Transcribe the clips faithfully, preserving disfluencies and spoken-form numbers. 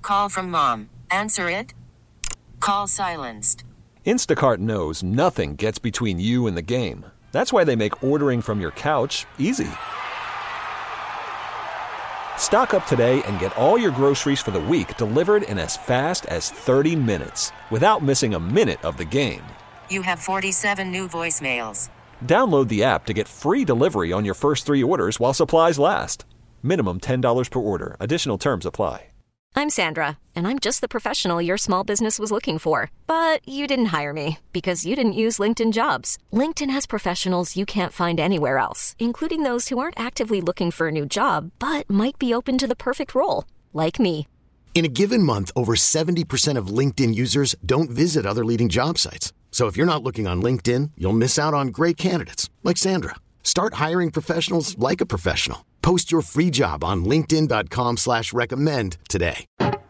call from mom. Answer it. Call silenced. Instacart knows nothing gets between you and the game. That's why they make ordering from your couch easy. Stock up today and get all your groceries for the week delivered in as fast as thirty minutes without missing a minute of the game. You have forty-seven new voicemails. Download the app to get free delivery on your first three orders while supplies last. Minimum ten dollars per order. Additional terms apply. I'm Sandra, and I'm just the professional your small business was looking for. But you didn't hire me because you didn't use LinkedIn Jobs. LinkedIn has professionals you can't find anywhere else, including those who aren't actively looking for a new job, but might be open to the perfect role, like me. In a given month, over seventy percent of LinkedIn users don't visit other leading job sites. So if you're not looking on LinkedIn, you'll miss out on great candidates like Sandra. Start hiring professionals like a professional. Post your free job on linkedin.com slash recommend today.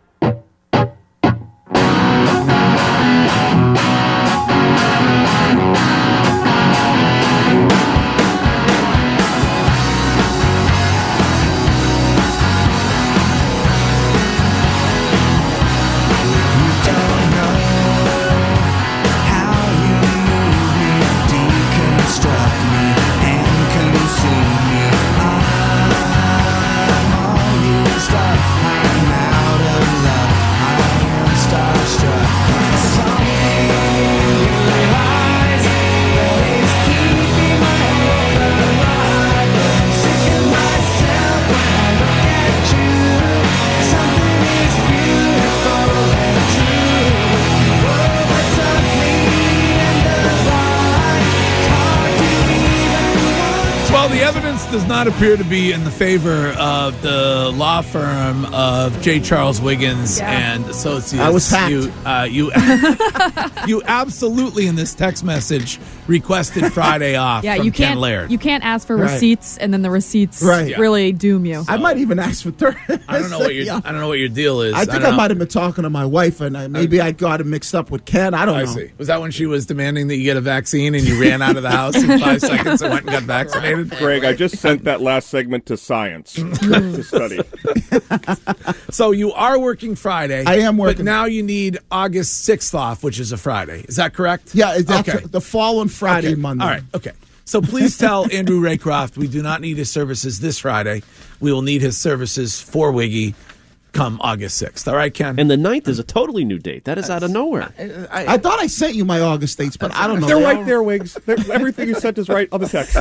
Does not appear to be in the favor of the law firm of J. Charles Wiggins yeah. and Associates. I was hacked. You, uh, you, you absolutely in this text message requested Friday off. Yeah, from you can't. Ken Laird. You can't ask for right. receipts and then the receipts right. really doom you. So, I might even ask for thirty. I don't know what your yeah. I don't know what your deal is. I think I, I might have been talking to my wife, and I, maybe I got it mixed up with Ken. I don't I know. See. Was that when she was demanding that you get a vaccine and you ran out of the house in five seconds and went and got vaccinated? Greg, I just sent that last segment to Science to study. So you are working Friday. I am working. But now you need August sixth off, which is a Friday. Is that correct? Yeah, that's okay. the following Friday, okay. Monday. All right, okay. So please tell Andrew Raycroft we do not need his services this Friday. We will need his services for Wiggy come August sixth. All right, Ken? And the ninth is a totally new date. That is out of nowhere. I, I, I thought I sent you my August dates, but I don't know. They're right there, Wiggs. They're, everything you sent is right on the text.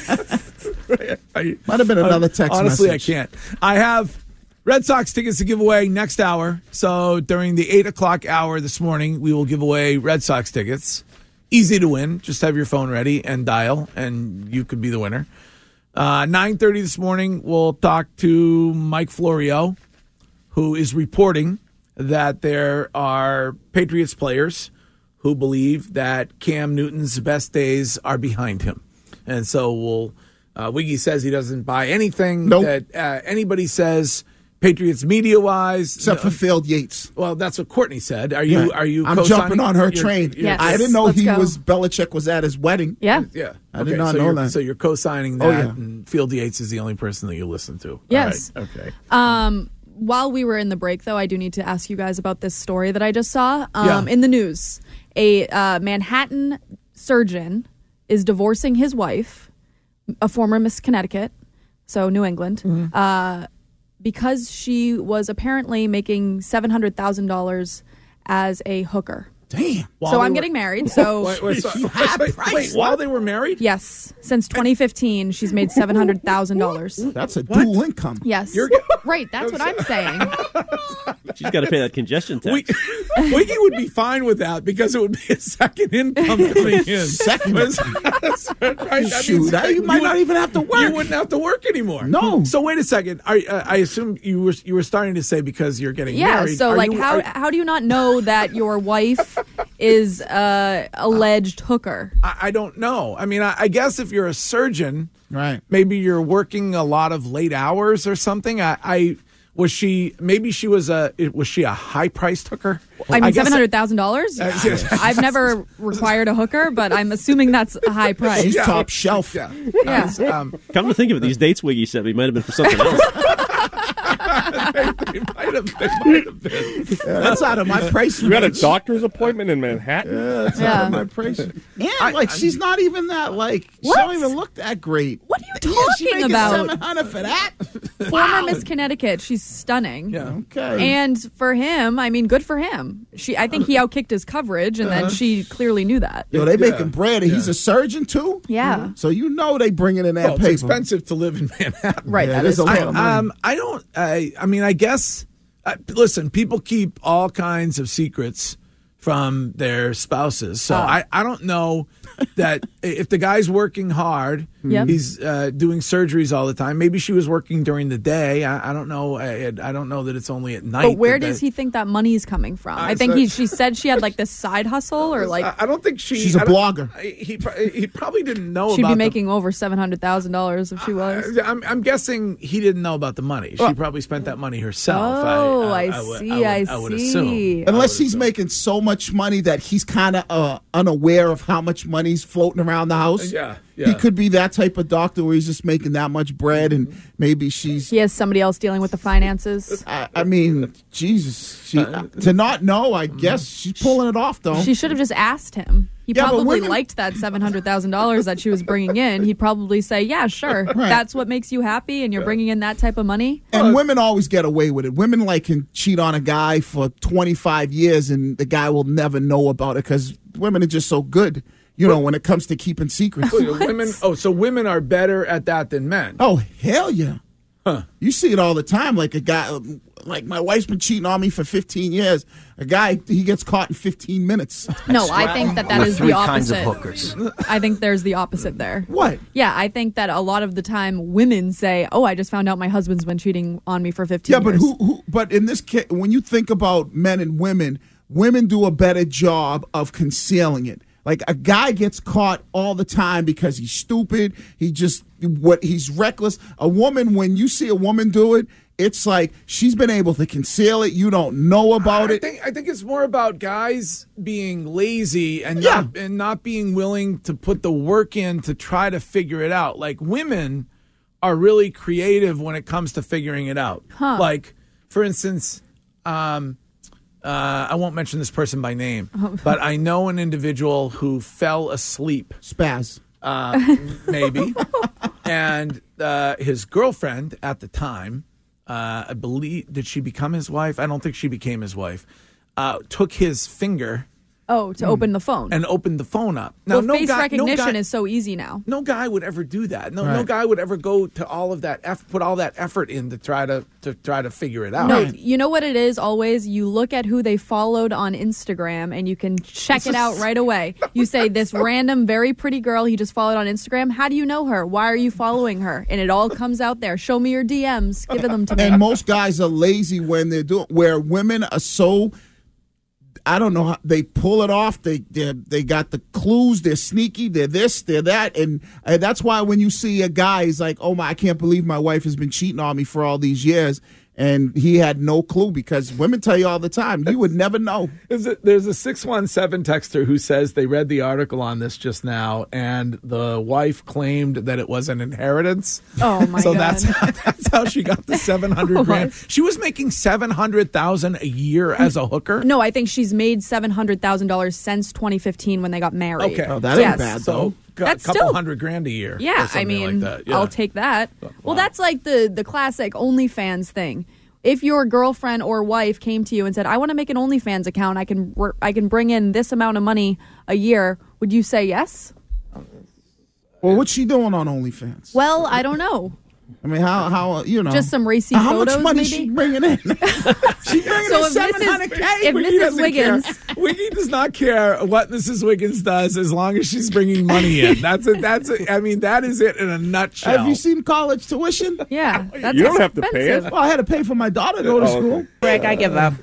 I, Might have been another text Honestly, message. I can't. I have Red Sox tickets to give away next hour. So during the eight o'clock hour this morning, we will give away Red Sox tickets. Easy to win. Just have your phone ready and dial, and you could be the winner. Uh, nine thirty this morning, we'll talk to Mike Florio, who is reporting that there are Patriots players who believe that Cam Newton's best days are behind him. And so we'll, uh, Wiggy says he doesn't buy anything nope. that uh, anybody says, Patriots media-wise. Except no, for Field Yates. Well, that's what Courtney said. Are you? Yeah. Are you? I'm jumping on her train. You're, yes. I didn't know Let's he go. was, Belichick was at his wedding. Yeah. Yeah. I okay, did not so know you're, that. So you're co-signing that, Oh, yeah. and Field Yates is the only person that you listen to. Yes. All right. Okay. Um, while we were in the break, though, I do need to ask you guys about this story that I just saw um, Yeah. in the news. A uh, Manhattan surgeon is divorcing his wife, a former Miss Connecticut, so New England, Mm-hmm. uh, because she was apparently making seven hundred thousand dollars as a hooker. Damn. While so they I'm were- getting married. So Wait, wait, so- had wait, price. wait, while they were married? yes, since twenty fifteen, she's made seven hundred thousand dollars. That's a dual income. Yes, You're- right. That's what I'm saying. She's got to pay that congestion tax. We, Wiggy would be fine with that because it would be a second income coming in. Second That's right. That Shoot, means I- you might not would- even have to work. You wouldn't have to work anymore. No. So wait a second. I, uh, I assume you were you were starting to say because you're getting Yeah. married. So Are like, you- how are- how do you not know that your wife is uh, alleged hooker? I, I don't know. I mean, I, I guess if you're a surgeon, Right. maybe you're working a lot of late hours or something. I, I was she maybe she was a was she a high priced hooker? I mean, guess seven hundred thousand dollars. Uh, yeah. I've never required a hooker, but I'm assuming that's a high price. She's Yeah. top shelf. Yeah. Yeah. Um, Come to think of it, these dates Wiggy said me might have been for something else. they might have, they might have been. Yeah, that's out of my price You got a range. doctor's appointment in Manhattan? Yeah, that's Yeah. out of my price. And I- like, I- she's not even that. Like, she What? don't even look that great. What are you Yeah, she talking making about? seven hundred for that. Former Wow. Miss Connecticut. She's stunning. Yeah. Okay. And for him, I mean, good for him. She, I think he outkicked his coverage, and then she clearly knew that. Yo, they Yeah. making bread, and he's a surgeon too. Yeah. So you know they bringing in that Well, it's paper. expensive to live in Manhattan. Right, Yeah, that there's is a lot true. of money. Um, I don't. I. I mean, I guess. Uh, listen, people keep all kinds of secrets from their spouses, so Oh. I. I don't know that if the guy's working hard, Yep. he's uh, doing surgeries all the time. Maybe she was working during the day. I, I don't know. I, I don't know that it's only at night. But where that does they- he think that money's coming from? I I think said- he. She said she had like this side hustle, or like I, I don't think she. She's a I don't- blogger. I- He pro- he probably didn't know. she'd about be the- making over seven hundred thousand dollars if she was. Uh, I'm, I'm guessing he didn't know about the money. She probably spent that money herself. Oh, I, would- see. would- I, I would see. assume. Unless he's making so much money that he's kind of uh, unaware of how much money's floating around the house. Yeah, yeah. He could be that type of doctor where he's just making that much bread, and maybe she's. He has somebody else dealing with the finances. I, I mean, Jesus, she, to not know, I guess she's pulling it off though. She should have just asked him. He Yeah, but probably women- liked that seven hundred thousand dollars that she was bringing in. He'd probably say, "Yeah, sure. That's what makes you happy, and you're bringing in that type of money." And women always get away with it. Women like can cheat on a guy for twenty-five years, and the guy will never know about it because women are just so good. You know, when it comes to keeping secrets. Women. Oh, so women are better at that than men. Oh hell yeah! Huh. You see it all the time. Like a guy, like my wife's been cheating on me for fifteen years. A guy, he gets caught in fifteen minutes. No, I think that that With is three the kinds of opposite. hookers. I think there's the opposite there. What? Yeah, I think that a lot of the time women say, "Oh, I just found out my husband's been cheating on me for fifteen Yeah, but years." who, who? But in this case, when you think about men and women, women do a better job of concealing it. Like a guy gets caught all the time because he's stupid. He just what he's reckless. A woman, when you see a woman do it, it's like she's been able to conceal it. You don't know about I it. think I think it's more about guys being lazy and Yeah. not and not being willing to put the work in to try to figure it out. Like women are really creative when it comes to figuring it out. Huh. Like for instance, um, uh, I won't mention this person by name, but I know an individual who fell asleep. Spaz. Uh, maybe. And uh, his girlfriend at the time, uh, I believe, did she become his wife? I don't think she became his wife. Uh, took his finger oh, to open the phone. and opened the phone up. well, no face guy- no recognition guy- is so easy now. No guy would ever do that. No, no Right. guy would ever go to all of that, eff- put all that effort in to try to to try to figure it out. No, you know what it is always? You look at who they followed on Instagram and you can check it out right away. You say, this random, very pretty girl he just followed on Instagram. How do you know her? Why are you following her? And it all comes out there. Show me your D Ms. Give them to me. And most guys are lazy when they're doing. Where women are so. I don't know how they pull it off. They they they got the clues. They're sneaky. They're this. They're that. And, and that's why when you see a guy, he's like, "Oh my, I can't believe my wife has been cheating on me for all these years," and he had no clue because women tell you all the time, you would never know. Is it, there's a six one seven texter who says they read the article on this just now, and the wife claimed that it was an inheritance. Oh, my so God. that's how, that's how she got the seven hundred grand. She was making seven hundred thousand a year as a hooker. No, I think she's made seven hundred thousand dollars since twenty fifteen when they got married. Okay, Oh, that ain't Yes. bad so though. a That's couple still- hundred grand a year. or Yeah, I something mean, like that. Yeah. I'll take that. Well, that's like the the classic OnlyFans thing. If your girlfriend or wife came to you and said, "I want to make an OnlyFans account. I can wor- I can bring in this amount of money a year," would you say yes? Well, what's she doing on OnlyFans? Well, I don't know. I mean, how how you know? Just some racy how photos, much money maybe? she bringing in? She bringing So in if seven hundred Missus k. if Missus Wiggins, Wiggy does not care what Missus Wiggins does as long as she's bringing money in. That's it. That's it. I mean, that is it in a nutshell. Have you seen college tuition? yeah, that's You don't have to pay it. expensive. Well, I had to pay for my daughter to go to Oh, school. okay. Greg, I give up.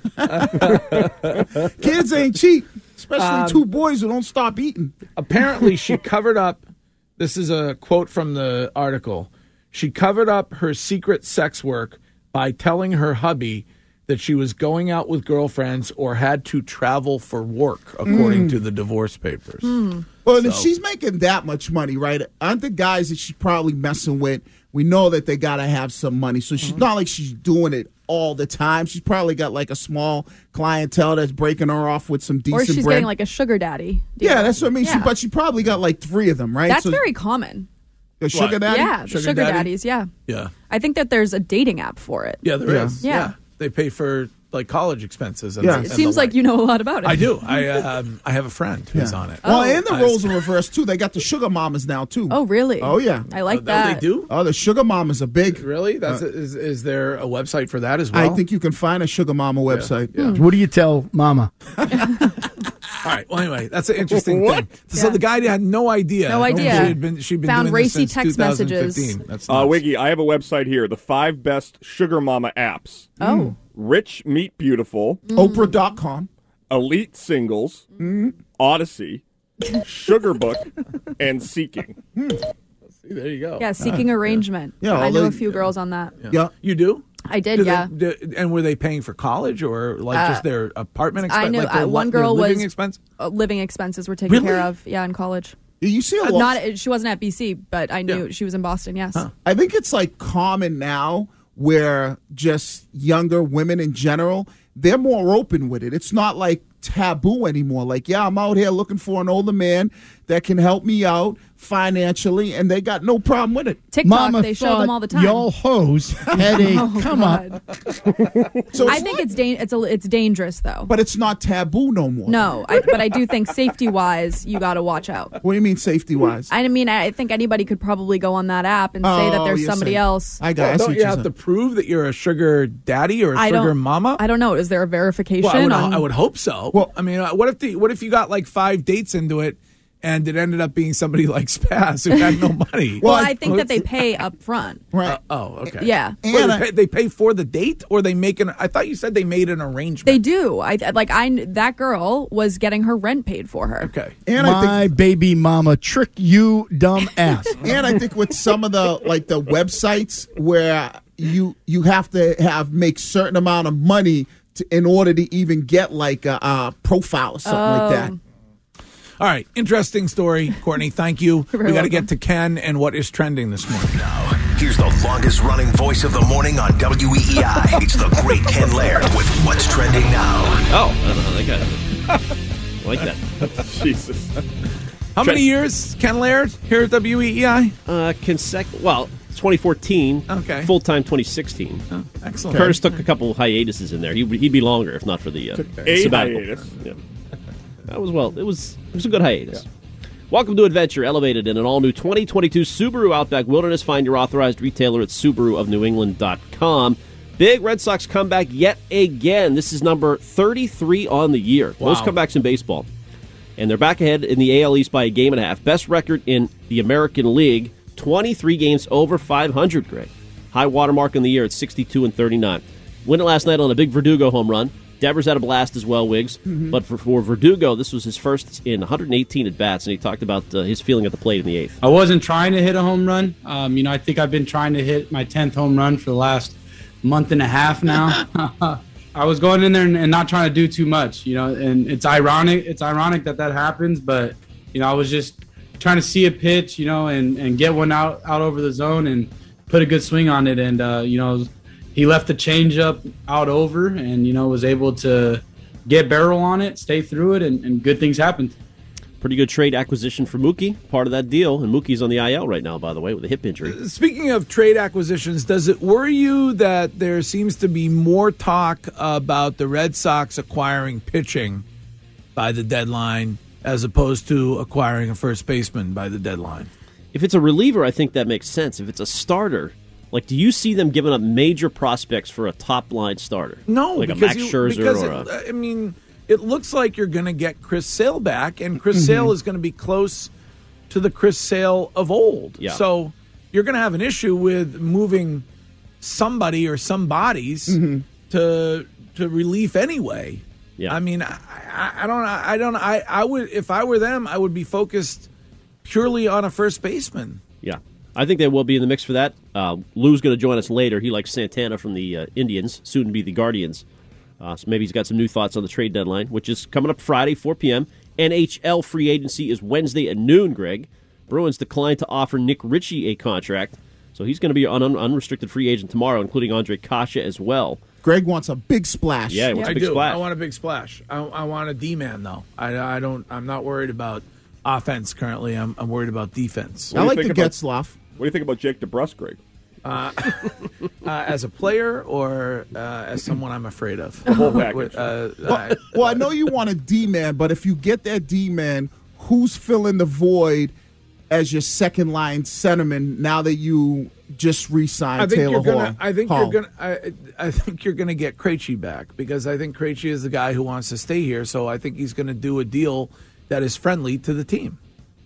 Kids ain't cheap, especially Um, two boys who don't stop eating. Apparently, she covered up. This is a quote from the article. She covered up her secret sex work by telling her hubby that she was going out with girlfriends or had to travel for work, according to the divorce papers. Well, and if she's making that much money, right? Aren't the guys that she's probably messing with? We know that they got to have some money, so she's not like she's doing it all the time. She's probably got like a small clientele that's breaking her off with some decent Or she's bread. getting like a sugar daddy deal. Yeah, that's what I mean. Yeah. She, but she probably got like three of them, right? That's So- very common. The sugar daddy? Yeah, the Sugar sugar, daddy? daddies, yeah. Yeah. I think that there's a dating app for it. Yeah, there is. Yeah. Yeah. They pay for like college expenses. And Yeah. and It the seems like you know a lot about it. I do. I um, I have a friend who's Yeah. on it. Well, Oh. and the I- roles are reversed too. They got the sugar mamas now too. Oh, really? Oh, yeah. I like Oh, that. They do? Oh, the sugar mamas are big. Really? That's Uh, is, is there a website for that as well? I think you can find a sugar mama website. Yeah. What do you tell Mama? All right. Well, anyway, that's an interesting What? thing. So Yeah. the guy had no idea. No idea. She had been. She'd been Found doing this racy since text messages. twenty fifteen. That's Uh, nuts. Wiggy, I have a website here. The five best sugar mama apps. Oh. Rich Meet Beautiful, Oprah dot com. Elite Singles, Odyssey, Sugar Book, and Seeking. There you go. Yeah, seeking arrangement. Yeah, I all know they- a few girls on that. Yeah. You do? I did, Do they- yeah. do- and were they paying for college or like Uh, just their apartment expense? I knew like their uh, one li- their girl living was expense? uh, living expenses were taken Really? care of. Yeah, in college. You see a Uh, lot. not she wasn't at B C, but I knew Yeah. she was in Boston. Yes. I think it's like common now where just younger women in general, they're more open with it. It's not like taboo anymore. Like, yeah, I'm out here looking for an older man that can help me out financially, and they got no problem with it. TikTok, Mama they show thought them all the time. y'all hoes had a Oh, come God. up. So I it's think not- it's da- it's a, it's dangerous though. but it's not taboo no more. No, I, but I do think safety wise, you got to watch out. What do you mean safety wise? I mean, I think anybody could probably go on that app and say that Oh, there's you're somebody saying- else. I got. Well, I see don't what you you're have to saying. prove that you're a sugar daddy or a I sugar don't, mama? I don't know. Is there a verification? Well, I would, on, I would hope so. Well- I mean, uh, what if the what if you got like five dates into it, and it ended up being somebody like Spaz who had no money? well, Well, I think that they pay up front. Right. Uh, oh, okay. Yeah. Wait, And they, I- pay, they pay for the date, or they make an? I thought you said they made an arrangement. They do. I like. I that girl was getting her rent paid for her. Okay. and I think My baby mama trick you dumb ass. And I think with some of the like the websites where you you have to have make certain amount of money to, in order to even get like a, a profile or something like that. Oh. All right. Interesting story, Courtney. Thank you. You're we very got to welcome. get to Ken and what is trending this morning. Here's the longest running voice of the morning on W E E I. It's the great Ken Laird with What's Trending Now. Oh, I don't know. That guy. I like that. Jesus. How many years, Ken Laird, here at W E E I? Uh, consec- well, twenty fourteen. Okay. Full time twenty sixteen. Oh, excellent. Curtis took a couple hiatuses in there. He, he'd be longer if not for the uh, a sabbatical. hiatus. Yeah. That was well. It was it was a good hiatus. Welcome to Adventure, elevated in an all-new twenty twenty-two Subaru Outback Wilderness. Find your authorized retailer at Subaru of New England dot com. Big Red Sox comeback yet again. This is number thirty-three on the year. Wow. Most comebacks in baseball. And they're back ahead in the A L East by a game and a half. Best record in the American League, twenty-three games over five hundred, Greg. High watermark in the year at sixty-two and thirty-nine. Win it last night on a big Verdugo home run. Devers had a blast as well, Wiggs. Mm-hmm. But for, for Verdugo, this was his first in one hundred eighteen at-bats, and he talked about uh, his feeling at the plate in the eighth. I wasn't trying to hit a home run. Um, you know, I think I've been trying to hit my tenth home run for the last month and a half now. I was going in there and, and not trying to do too much, you know, and it's ironic. It's ironic that that happens, but, you know, I was just trying to see a pitch, you know, and, and get one out, out over the zone and put a good swing on it. And, uh, you know, he left the changeup out over and, you know, was able to get barrel on it, stay through it, and, and good things happened. Pretty good trade acquisition for Mookie, part of that deal. And Mookie's on the I L right now, by the way, with a hip injury. Speaking of trade acquisitions, does it worry you that there seems to be more talk about the Red Sox acquiring pitching by the deadline as opposed to acquiring a first baseman by the deadline? If it's a reliever, I think that makes sense. If it's a starter, like, do you see them giving up major prospects for a top-line starter? No, like a because Max you- Scherzer because or it, a... I mean, it looks like you're going to get Chris Sale back, and Chris Mm-hmm. Sale is going to be close to the Chris Sale of old. Yeah. So you're going to have an issue with moving somebody or some bodies to to relief anyway. Yeah. I mean, I, I, I don't, I don't, I, I would, if I were them, I would be focused purely on a first baseman. Yeah. I think they will be in the mix for that. Uh, Lou's going to join us later. He likes Santana from the uh, Indians, soon to be the Guardians. Uh, so maybe he's got some new thoughts on the trade deadline, which is coming up Friday, four p.m. N H L free agency is Wednesday at noon, Greg. Bruins declined to offer Nick Ritchie a contract, so he's going to be an un- unrestricted free agent tomorrow, including Andre Kasha as well. Greg wants a big splash. Yeah, he wants I a big do. splash. I want a big splash. I, I want a D-man, though. I, I don't. I'm not worried about offense currently. I'm, I'm worried about defense. I like the think about- Getzlaff. What do you think about Jake DeBrusque, Greg? Uh, uh, as a player or uh, as someone I'm afraid of? The whole package. Uh, Well, I- well, I know you want a D-man, but if you get that D-man, who's filling the void as your second line centerman now that you just re-signed I think Taylor you're gonna. Hall? I think Hall? you're gonna. I, I think you're gonna get Krejci back because I think Krejci is the guy who wants to stay here. So I think he's gonna do a deal that is friendly to the team.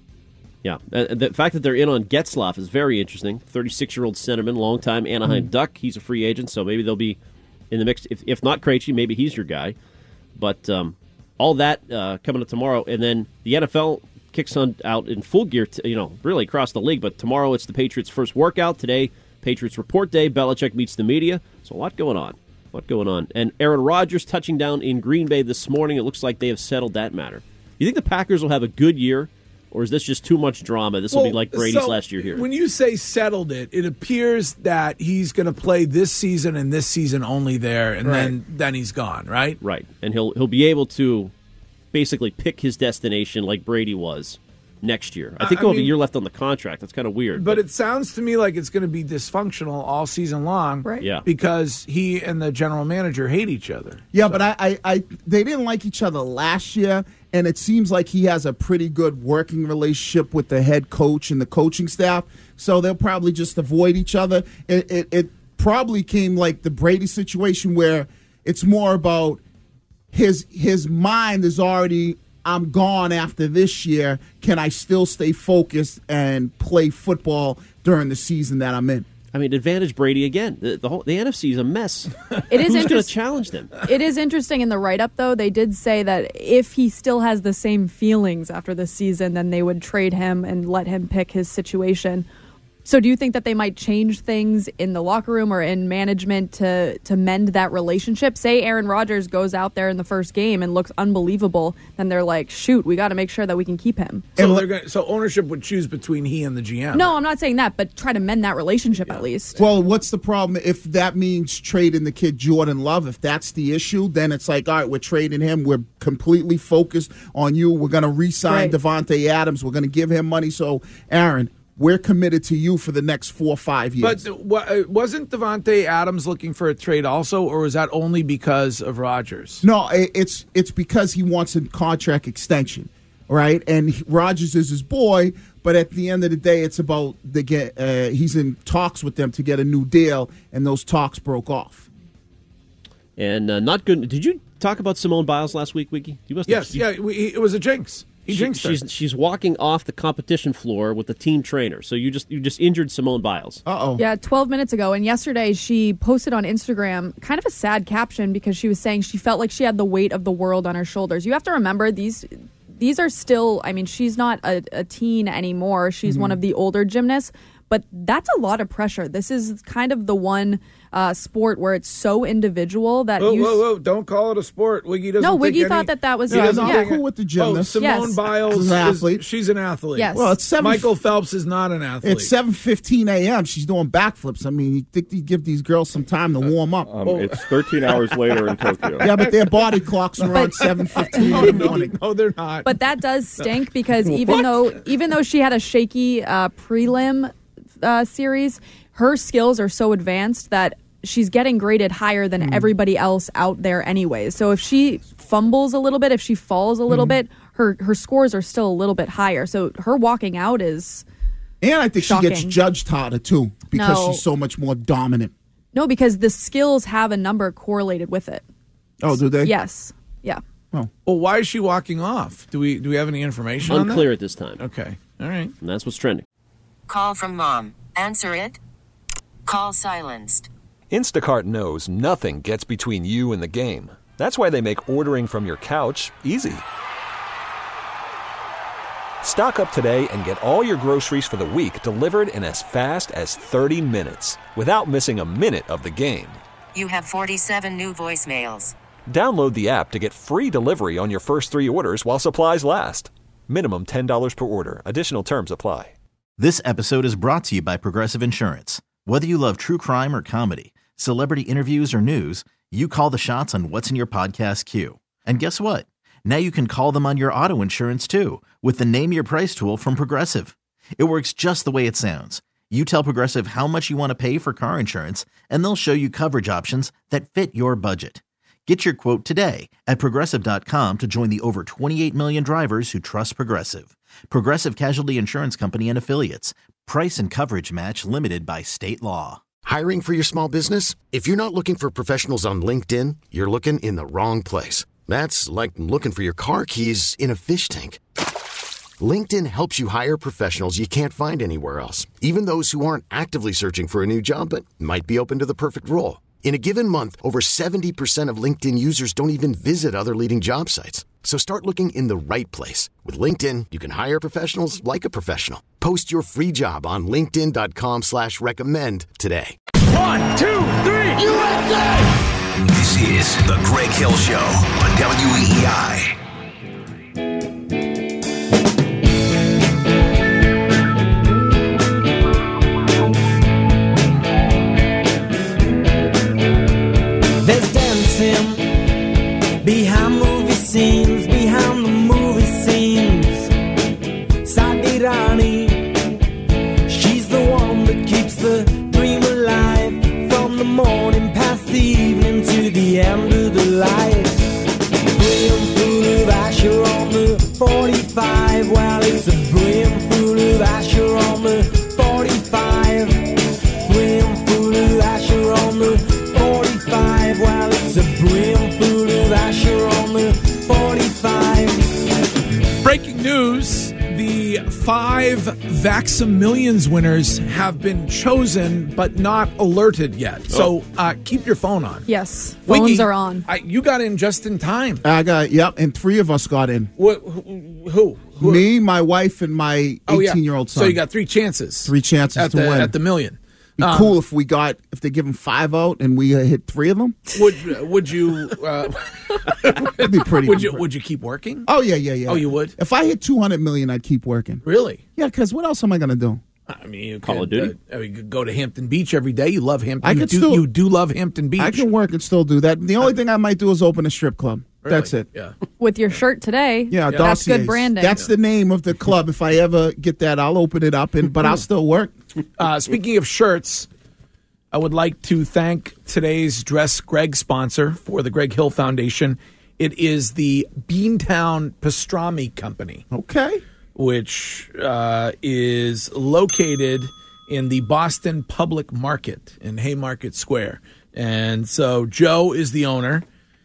Yeah, uh, the fact that they're in on Getzlaff is very interesting. thirty-six-year-old centerman, longtime Anaheim Mm-hmm. Duck. He's a free agent, so maybe they'll be in the mix. If, if not Krejci, maybe he's your guy. But um, all that uh, coming up tomorrow, and then the N F L kicks on out in full gear. T- you know, really across the league. But tomorrow it's the Patriots' first workout. Today, Patriots report day. Belichick meets the media. So a lot going on. A lot going on. And Aaron Rodgers touching down in Green Bay this morning. It looks like they have settled that matter. You think the Packers will have a good year? Or is this just too much drama? This will be Well, like Brady's so last year here. When you say settled it, it appears that he's going to play this season and this season only there, and then then he's gone, right? Right, and he'll he'll be able to basically pick his destination like Brady was next year. I think I he'll have mean- a year left on the contract. That's kind of weird. But it sounds to me like it's going to be dysfunctional all season long, Right. Yeah. Because he and the general manager hate each other. Yeah, but I, I, I, they didn't like each other last year, and it seems like he has a pretty good working relationship with the head coach and the coaching staff. So they'll probably just avoid each other. It, it, it probably came like the Brady situation where it's more about his his mind is already. I'm gone after this year. Can I still stay focused and play football during the season that I'm in? I mean, advantage Brady again. The, the whole the N F C is a mess. It is Who's going to interest- challenge them? It is interesting in the write-up, though. They did say that if he still has the same feelings after this season, then they would trade him and let him pick his situation. So do you think that they might change things in the locker room or in management to, to mend that relationship? Say Aaron Rodgers goes out there in the first game and looks unbelievable, then they're like, shoot, we got to make sure that we can keep him. So they're going so ownership would choose between he and the G M. No, I'm not saying that, but try to mend that relationship at least. Well, what's the problem if that means trading the kid Jordan Love? If that's the issue, then it's like, all right, we're trading him. We're completely focused on you. We're going to re-sign Right. Devontae Adams. We're going to give him money. So, Aaron, we're committed to you for the next four or five years. But wa- uh, wasn't Devontae Adams looking for a trade also, or was that only because of Rodgers? No, i- it's it's because he wants a contract extension, right? And he- Rodgers is his boy, but at the end of the day, it's about the get. Uh, he's in talks with them to get a new deal, and those talks broke off. And uh, not good. Did you talk about Simone Biles last week, Wiki? You must have- Yes, yeah, we, it was a jinx. He She- jinxed her. she's she's walking off the competition floor with the team trainer. So you just you just injured Simone Biles. Uh oh. Yeah, twelve minutes ago. And yesterday she posted on Instagram kind of a sad caption because she was saying she felt like she had the weight of the world on her shoulders. You have to remember these these are still, I mean, she's not a, a teen anymore. She's Mm-hmm. one of the older gymnasts. But that's a lot of pressure. This is kind of the one uh, sport where it's so individual that Whoa, you. whoa, whoa! Don't call it a sport. Wiggy doesn't. No, think Wiggy any- thought that that was- He Yeah, doesn't I'm think- cool with the Oh, gymnast. Simone Yes. Biles She's is an athlete. She's an athlete. Yes. Well, it's seven. Michael Phelps is not an athlete. It's seven fifteen a.m. She's doing backflips. I mean, you think you give these girls some time to warm up? Um, It's thirteen hours later in Tokyo. Yeah, but their body clocks are on seven fifteen No, in the no, morning. no, they're not. But that does stink because even though even though she had a shaky uh, prelim uh, series, her skills are so advanced that she's getting graded higher than everybody else out there anyways. So if she fumbles a little bit, if she falls a little bit, her her scores are still a little bit higher. So her walking out is And I think she gets Shocking. judged harder too because No. she's so much more dominant. no, because the skills have a number correlated with it. Oh, do they? Yes. Yeah. well, why is she walking off? Do we do we have any information on that? Unclear at this time. Okay, all right. And that's what's trending. Call from mom. Answer it. Call silenced. Instacart knows nothing gets between you and the game. That's why they make ordering from your couch easy. Stock up today and get all your groceries for the week delivered in as fast as thirty minutes without missing a minute of the game. You have forty-seven new voicemails. Download the app to get free delivery on your first three orders while supplies last. Minimum ten dollars per order. Additional terms apply. This episode is brought to you by Progressive Insurance. Whether you love true crime or comedy, celebrity interviews or news, You call the shots on what's in your podcast queue. And guess what? Now you can call them on your auto insurance too with the Name Your Price tool from Progressive. It works just the way it sounds. You tell Progressive how much you want to pay for car insurance, and they'll show you coverage options that fit your budget. Get your quote today at Progressive dot com to join the over twenty-eight million drivers who trust Progressive. Progressive Casualty Insurance Company and Affiliates. Price and coverage match limited by state law. Hiring for your small business? If you're not looking for professionals on LinkedIn, you're looking in the wrong place. That's like looking for your car keys in a fish tank. LinkedIn helps you hire professionals you can't find anywhere else, even those who aren't actively searching for a new job but might be open to the perfect role. In a given month, over seventy percent of LinkedIn users don't even visit other leading job sites. So start looking in the right place. With LinkedIn, you can hire professionals like a professional. Post your free job on linkedin dot com slash recommend today. One, two, three, U S A! This is The Greg Hill Show on W E E I. There's dancing behind movie scenes, behind the movie scenes. Sadie Rani, she's the one that keeps the dream alive from the morning past the evening to the end of the light. Brim full of Asher on the forty-five. Well, it's a brim full of Asher on the forty-five. Brim full of Asher on the forty-five. Well, it's a brim full of Asher on the forty-five. Breaking news, the five Vaxamillions winners have been chosen but not alerted yet. So uh, keep your phone on. Yes, phones Wiggy, are on. I, you got in just in time. I got, yep, and three of us got in. What, who, who? Who? Me, my wife, and my Oh, yeah. eighteen-year-old son. So you got three chances. Three chances at to the, win. At the million. Be Um, cool if we got, if they give them five out and we uh, hit three of them. Would would you? Uh, That'd be pretty. would you? Would you keep working? Oh yeah, yeah, yeah. Oh, you would? If I hit two hundred million, I'd keep working. Really? Yeah, because what else am I gonna do? I mean, you Call could, of Duty? Uh, I mean, you could go to Hampton Beach every day. You love Hampton. I you could do, still- You do love Hampton Beach. I can work and still do that. The only thing I might do is open a strip club. That's it. Yeah. With your shirt today, Yeah, that's Dossiers. good branding. That's the name of the club. If I ever get that, I'll open it up, and but I'll still work. Uh, speaking of shirts, I would like to thank today's Dress Greg sponsor for the Greg Hill Foundation. It is the Beantown Pastrami Company. Okay. Which uh, is located in the Boston Public Market in Haymarket Square. And so Joe is the owner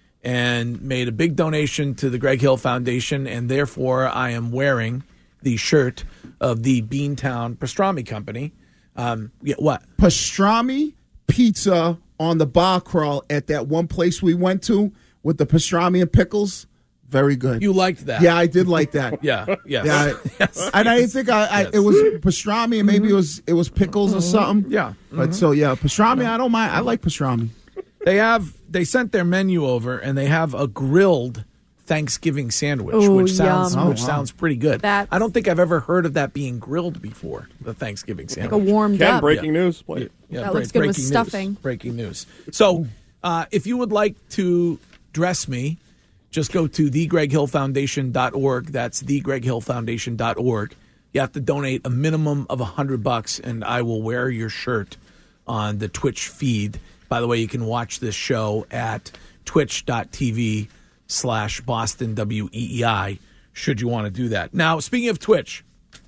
and made a big donation to the Greg Hill Foundation, and therefore I am wearing the shirt of the Beantown Pastrami Company. Um, yeah, what? Pastrami pizza on the bar crawl at that one place we went to with the pastrami and pickles. Very good. You liked that? Yeah, I did like that. Yeah, yes. Yeah, I, Yes. and I didn't think I, I Yes. it was pastrami and maybe it was it was pickles or something. Yeah. But so yeah, pastrami. I don't mind. I like pastrami. They have they sent their menu over, and they have a grilled Thanksgiving sandwich, Ooh, which sounds yum. which Oh, wow. sounds pretty good. That's- I don't think I've ever heard of that being grilled before. The Thanksgiving like sandwich. a warmed Ken, up. breaking news. Play it. Yeah, That break- looks good with breaking stuffing. News, breaking news. So, uh, if you would like to dress me, just go to the greg hill foundation dot org. That's the greg hill foundation dot org. You have to donate a minimum of a hundred bucks, and I will wear your shirt on the Twitch feed. By the way, you can watch this show at twitch dot t v slash Boston W E E I. Should you want to do that? Now, speaking of Twitch,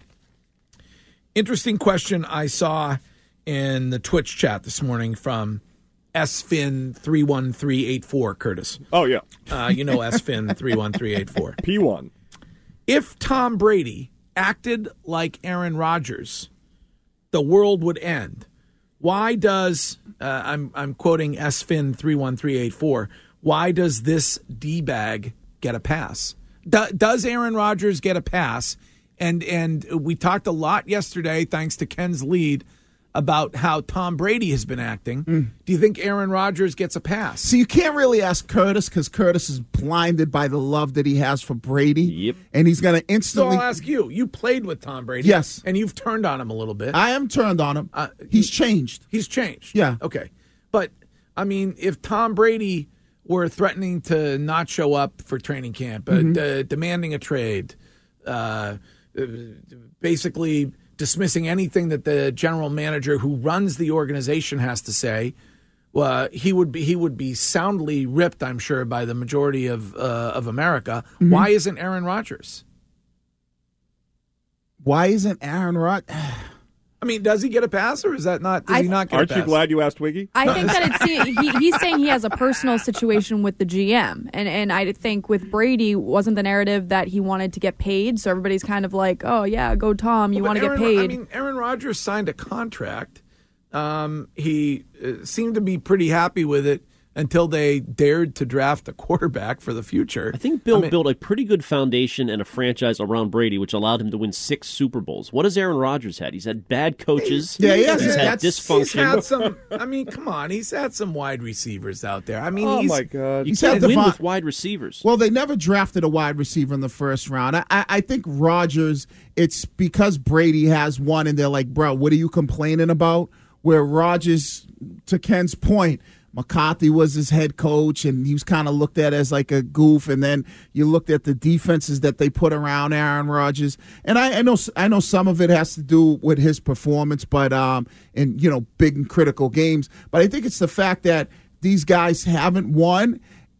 interesting question I saw in the Twitch chat this morning from S Fin three one three eight four, Curtis. Oh, yeah. Uh, you know S Fin three one three eight four. P one. If Tom Brady acted like Aaron Rodgers, the world would end. Why does, uh, I'm, I'm quoting S Fin three one three eight four, why does this D-bag get a pass? Do, does Aaron Rodgers get a pass? And and we talked a lot yesterday, thanks to Ken's lead, about how Tom Brady has been acting. Mm. Do you think Aaron Rodgers gets a pass? So you can't really ask Curtis because Curtis is blinded by the love that he has for Brady. Yep. And he's going to So instantly. I'll ask you. You played with Tom Brady. Yes. And you've turned on him a little bit. I am turned on him. Uh, he's changed. He's changed. Yeah. Okay. But I mean, if Tom Brady were threatening to not show up for training camp, uh, Mm-hmm. d- demanding a trade, uh, basically dismissing anything that the general manager who runs the organization has to say, well, he would be he would be soundly ripped, I'm sure, by the majority of uh, of America. Mm-hmm. Why isn't Aaron Rodgers? Why isn't Aaron Rodgers? I mean, does he get a pass, or is that not? Does I- he not get Aren't a you pass? glad you asked Wiggy? I think that it's he, he's saying he has a personal situation with the G M, and and I think with Brady wasn't the narrative that he wanted to get paid, so everybody's kind of like, oh yeah, go Tom, you Well, want to but get Aaron- paid. I mean, Aaron Rodgers signed a contract. Um, he uh, seemed to be pretty happy with it until they dared to draft a quarterback for the future. I think Bill I mean- built a pretty good foundation and a franchise around Brady, which allowed him to win six Super Bowls. What has Aaron Rodgers had? He's had bad coaches. Yeah, he has. He's had That's- He's dysfunction. had some. I mean, come on. He's had some wide receivers out there. I mean, Oh he's, my God! you He's can't had win Devon- with wide receivers. Well, they never drafted a wide receiver in the first round. I, I, I think Rodgers, it's because Brady has one, and they're like, bro, what are you complaining about? Where Rodgers, to Ken's point, McCarthy was his head coach, and he was kind of looked at as like a goof. And then you looked at the defenses that they put around Aaron Rodgers, and I, I know I know some of it has to do with his performance, but um, in you know big and critical games. But I think it's the fact that these guys haven't won,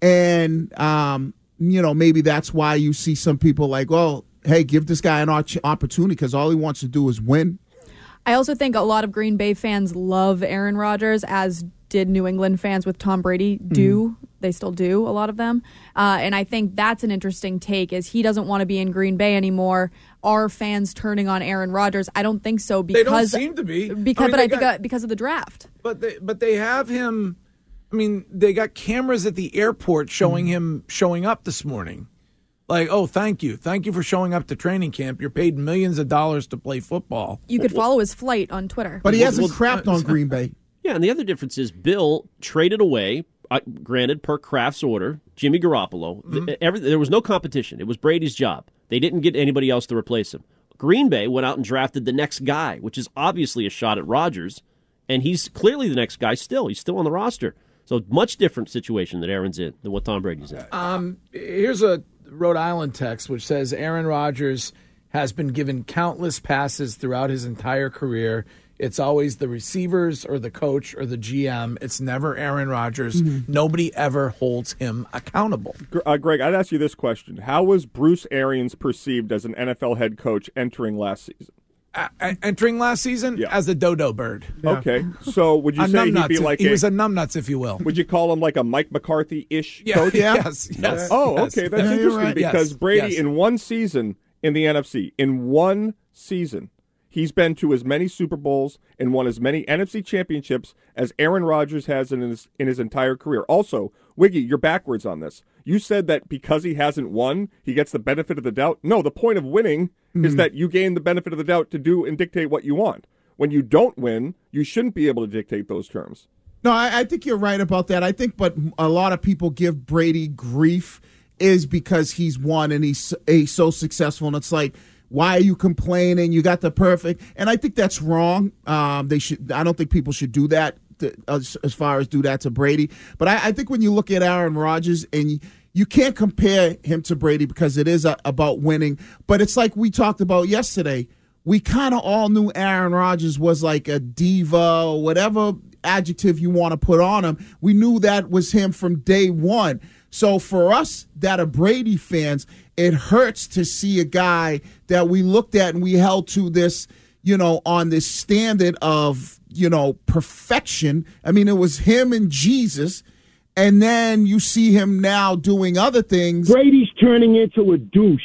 and um, you know maybe that's why you see some people like, well, hey, give this guy an arch- opportunity because all he wants to do is win. I also think a lot of Green Bay fans love Aaron Rodgers, as did New England fans with Tom Brady do. Mm. They still do, a lot of them. Uh, and I think that's an interesting take, is he doesn't want to be in Green Bay anymore. Are fans turning on Aaron Rodgers? I don't think so. Because, they don't seem to be. Because, I mean, but they I think got- uh, because of the draft. But they, but they have him. I mean, they got cameras at the airport showing him showing up this morning. Like, oh, thank you. Thank you for showing up to training camp. You're paid millions of dollars to play football. You could follow his flight on Twitter. But he Well, hasn't well, crapped on Green Bay. Yeah, and the other difference is Bill traded away, uh, granted per Kraft's order, Jimmy Garoppolo. Mm-hmm. The- every, there was no competition. It was Brady's job. They didn't get anybody else to replace him. Green Bay went out and drafted the next guy, which is obviously a shot at Rodgers, and he's clearly the next guy still. He's still on the roster. So much different situation that Aaron's in than what Tom Brady's in. Um, here's a Rhode Island text which says Aaron Rodgers has been given countless passes throughout his entire career. It's always the receivers or the coach or the G M. It's never Aaron Rodgers. Mm-hmm. Nobody ever holds him accountable. Uh, Greg, I'd ask you this question: how was Bruce Arians perceived as an N F L head coach entering last season? Uh, entering last season Yeah. as a dodo bird. Okay, so would you A say he'd numbnuts, be if- like he a, was a numbnuts, if you will. Would you call him like a Mike McCarthy-ish Yeah, coach? yes, yes. Oh, yes. okay, that's Yeah, you're interesting right. because Yes, Brady, yes. in one season in the N F C, in one season, he's been to as many Super Bowls and won as many N F C championships as Aaron Rodgers has in his in his entire career. Also, Wiggy, you're backwards on this. You said that because he hasn't won, he gets the benefit of the doubt. No, the point of winning Mm-hmm. is that you gain the benefit of the doubt to do and dictate what you want. When you don't win, you shouldn't be able to dictate those terms. No, I, I think you're right about that. I think, but a lot of people give Brady grief is because he's won and he's, he's so successful. And it's like, why are you complaining? You got the perfect. And I think that's wrong. Um, they should. I don't think people should do that to, as, as far as do that to Brady. But I, I think when you look at Aaron Rodgers and you, you can't compare him to Brady because it is a, about winning. But it's like we talked about yesterday. We kind of all knew Aaron Rodgers was like a diva or whatever adjective you want to put on him. We knew that was him from day one. So for us that are Brady fans, it hurts to see a guy that we looked at and we held to this, you know, on this standard of, you know, perfection. I mean, it was him and Jesus. And then you see him now doing other things. Brady's turning into a douche.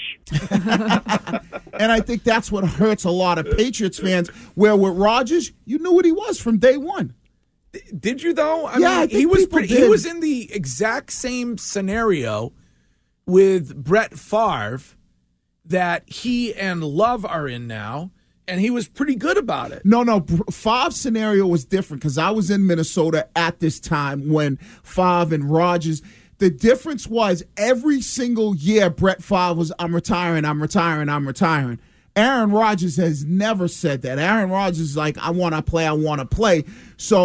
And I think that's what hurts a lot of Patriots fans, where with Rodgers, you knew what he was from day one. Did you, though? I Yeah, mean, I think he was people pretty, he did. was in the exact same scenario with Brett Favre that he and Love are in now, and he was pretty good about it. No, no, Favre's scenario was different because I was in Minnesota at this time when Favre and Rodgers. The difference was every single year Brett Favre was, I'm retiring, I'm retiring, I'm retiring. Aaron Rodgers has never said that. Aaron Rodgers is like, I want to play, I want to play. So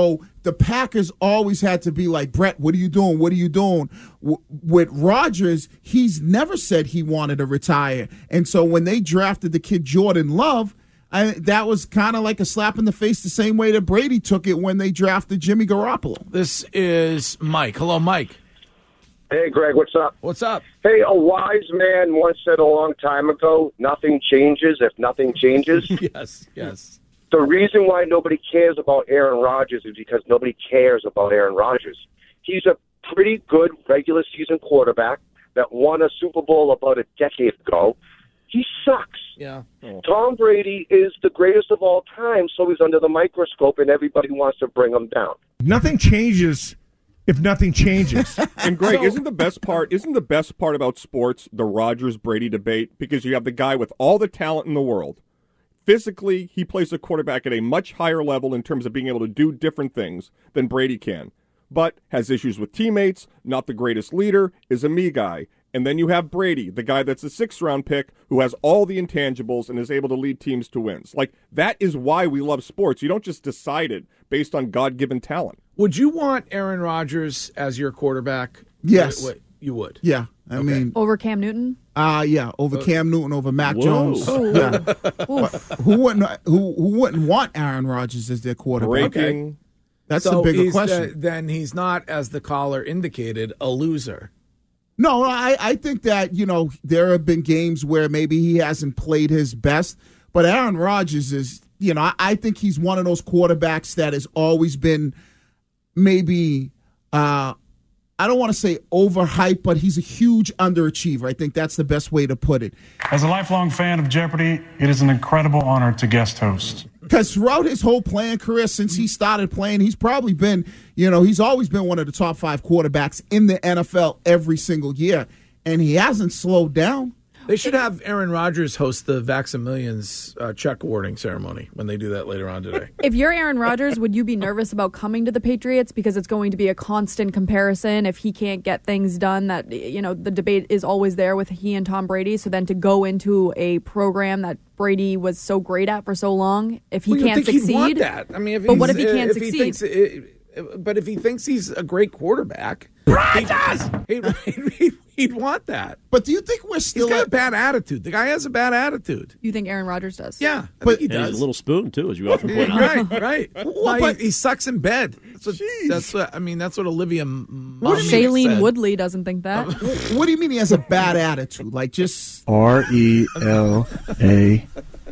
the Packers always had to be like, Brett, what are you doing? What are you doing? W- with Rodgers, he's never said he wanted to retire. And so when they drafted the kid Jordan Love, I, that was kind of like a slap in the face the same way that Brady took it when they drafted Jimmy Garoppolo. This is Mike. Hello, Mike. Hey, Greg, what's up? What's up? Hey, a wise man once said a long time ago, nothing changes if nothing changes. yes, yes. The reason why nobody cares about Aaron Rodgers is because nobody cares about Aaron Rodgers. He's a pretty good regular season quarterback that won a Super Bowl about a decade ago. He sucks. Yeah. Oh. Tom Brady is the greatest of all time, so he's under the microscope, and everybody wants to bring him down. Nothing changes if nothing changes. And Greg, So- isn't the best part isn't the best part about sports the Rodgers Brady debate? Because you have the guy with all the talent in the world. Physically, he plays a quarterback at a much higher level in terms of being able to do different things than Brady can. But has issues with teammates, not the greatest leader, is a me guy. And then you have Brady, the guy that's a sixth-round pick who has all the intangibles and is able to lead teams to wins. Like, that is why we love sports. You don't just decide it based on God-given talent. Would you want Aaron Rodgers as your quarterback? Yes. Wait, wait, you would? Yeah. I mean, Over Cam Newton? uh, yeah, over Cam Newton, over Mac Whoa. Jones. Oh. Yeah. But who wouldn't who, who wouldn't want Aaron Rodgers as their quarterback? Okay. That's So a bigger he's, question. uh, then he's not, as the caller indicated, a loser. No, I, I think that, you know, there have been games where maybe he hasn't played his best, but Aaron Rodgers is, you know, I, I think he's one of those quarterbacks that has always been maybe, uh, I don't want to say overhyped, but he's a huge underachiever. I think that's the best way to put it. As a lifelong fan of Jeopardy, it is an incredible honor to guest host. Because throughout his whole playing career, since he started playing, he's probably been, you know, he's always been one of the top five quarterbacks in the N F L every single year, and he hasn't slowed down. They should have Aaron Rodgers host the Vax-A-Millions uh, check awarding ceremony when they do that later on today. If you're Aaron Rodgers, would you be nervous about coming to the Patriots because it's going to be a constant comparison if he can't get things done? That, you know, the debate is always there with he and Tom Brady. So then to go into a program that Brady was so great at for so long, if he Well, you'd can't think he'd succeed, want that. I mean, if but what if he's- he can't if he succeed? thinks- uh, but if he thinks he's a great quarterback, he'd, he'd, he'd, he'd want that. But do you think we're still? He's got at- a bad attitude. The guy has a bad attitude. You think Aaron Rodgers does? Yeah, I But- think he And does. he's a little spoon, too, as you often point out. right, right. Well, No, but- he, he sucks in bed. That's what, that's what. I mean, that's what Olivia. Well, Munn Shailene said. Woodley doesn't think that. What do you mean he has a bad attitude? Like just R E L A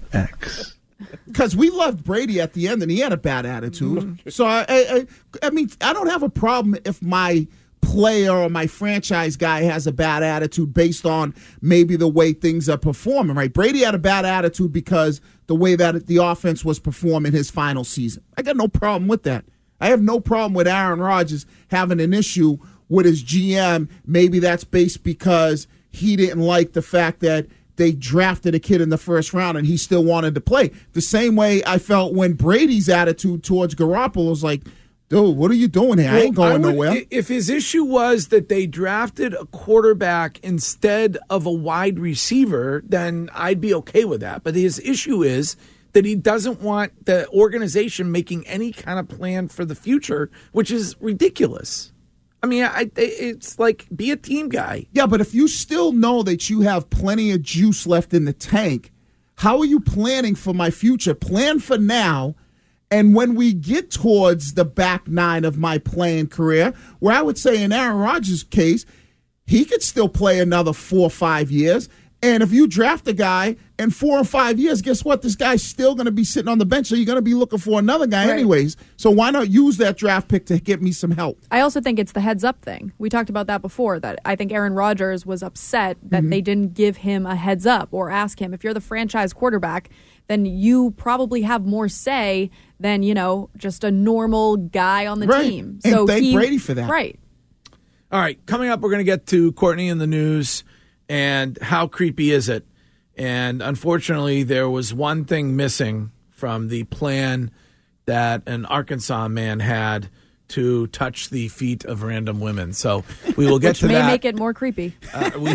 X. because we loved Brady at the end, and he had a bad attitude. So I, I, I, I mean, I don't have a problem if my player or my franchise guy has a bad attitude based on maybe the way things are performing. Right? Brady had a bad attitude because the way that the offense was performing his final season. I got no problem with that. I have no problem with Aaron Rodgers having an issue with his G M. Maybe that's based because he didn't like the fact that they drafted a kid in the first round and he still wanted to play. The same way I felt when Brady's attitude towards Garoppolo was like, dude, what are you doing here? I ain't Well, going would- nowhere. i- If his issue was that they drafted a quarterback instead of a wide receiver, then I'd be okay with that. But his issue is that he doesn't want the organization making any kind of plan for the future, which is ridiculous. I mean, I, it's like, be a team guy. Yeah, but if you still know that you have plenty of juice left in the tank, how are you planning for my future? Plan for now. And when we get towards the back nine of my playing career, where I would say in Aaron Rodgers' case, he could still play another four or five years. And if you draft a guy in four or five years, guess what? This guy's still going to be sitting on the bench, so you're going to be looking for another guy Right. anyways. So why not use that draft pick to get me some help? I also think it's the heads up thing. We talked about that before, that I think Aaron Rodgers was upset that Mhm. they didn't give him a heads up or ask him. If you're the franchise quarterback, then you probably have more say than, you know, just a normal guy on the Right. team. And So thank he, Brady for that. Right. All right, coming up, we're going to get to Courtney in the news and how creepy is it. And unfortunately, there was one thing missing from the plan that an Arkansas man had to touch the feet of random women. So we will get Which to may that. make it more creepy. Uh, we,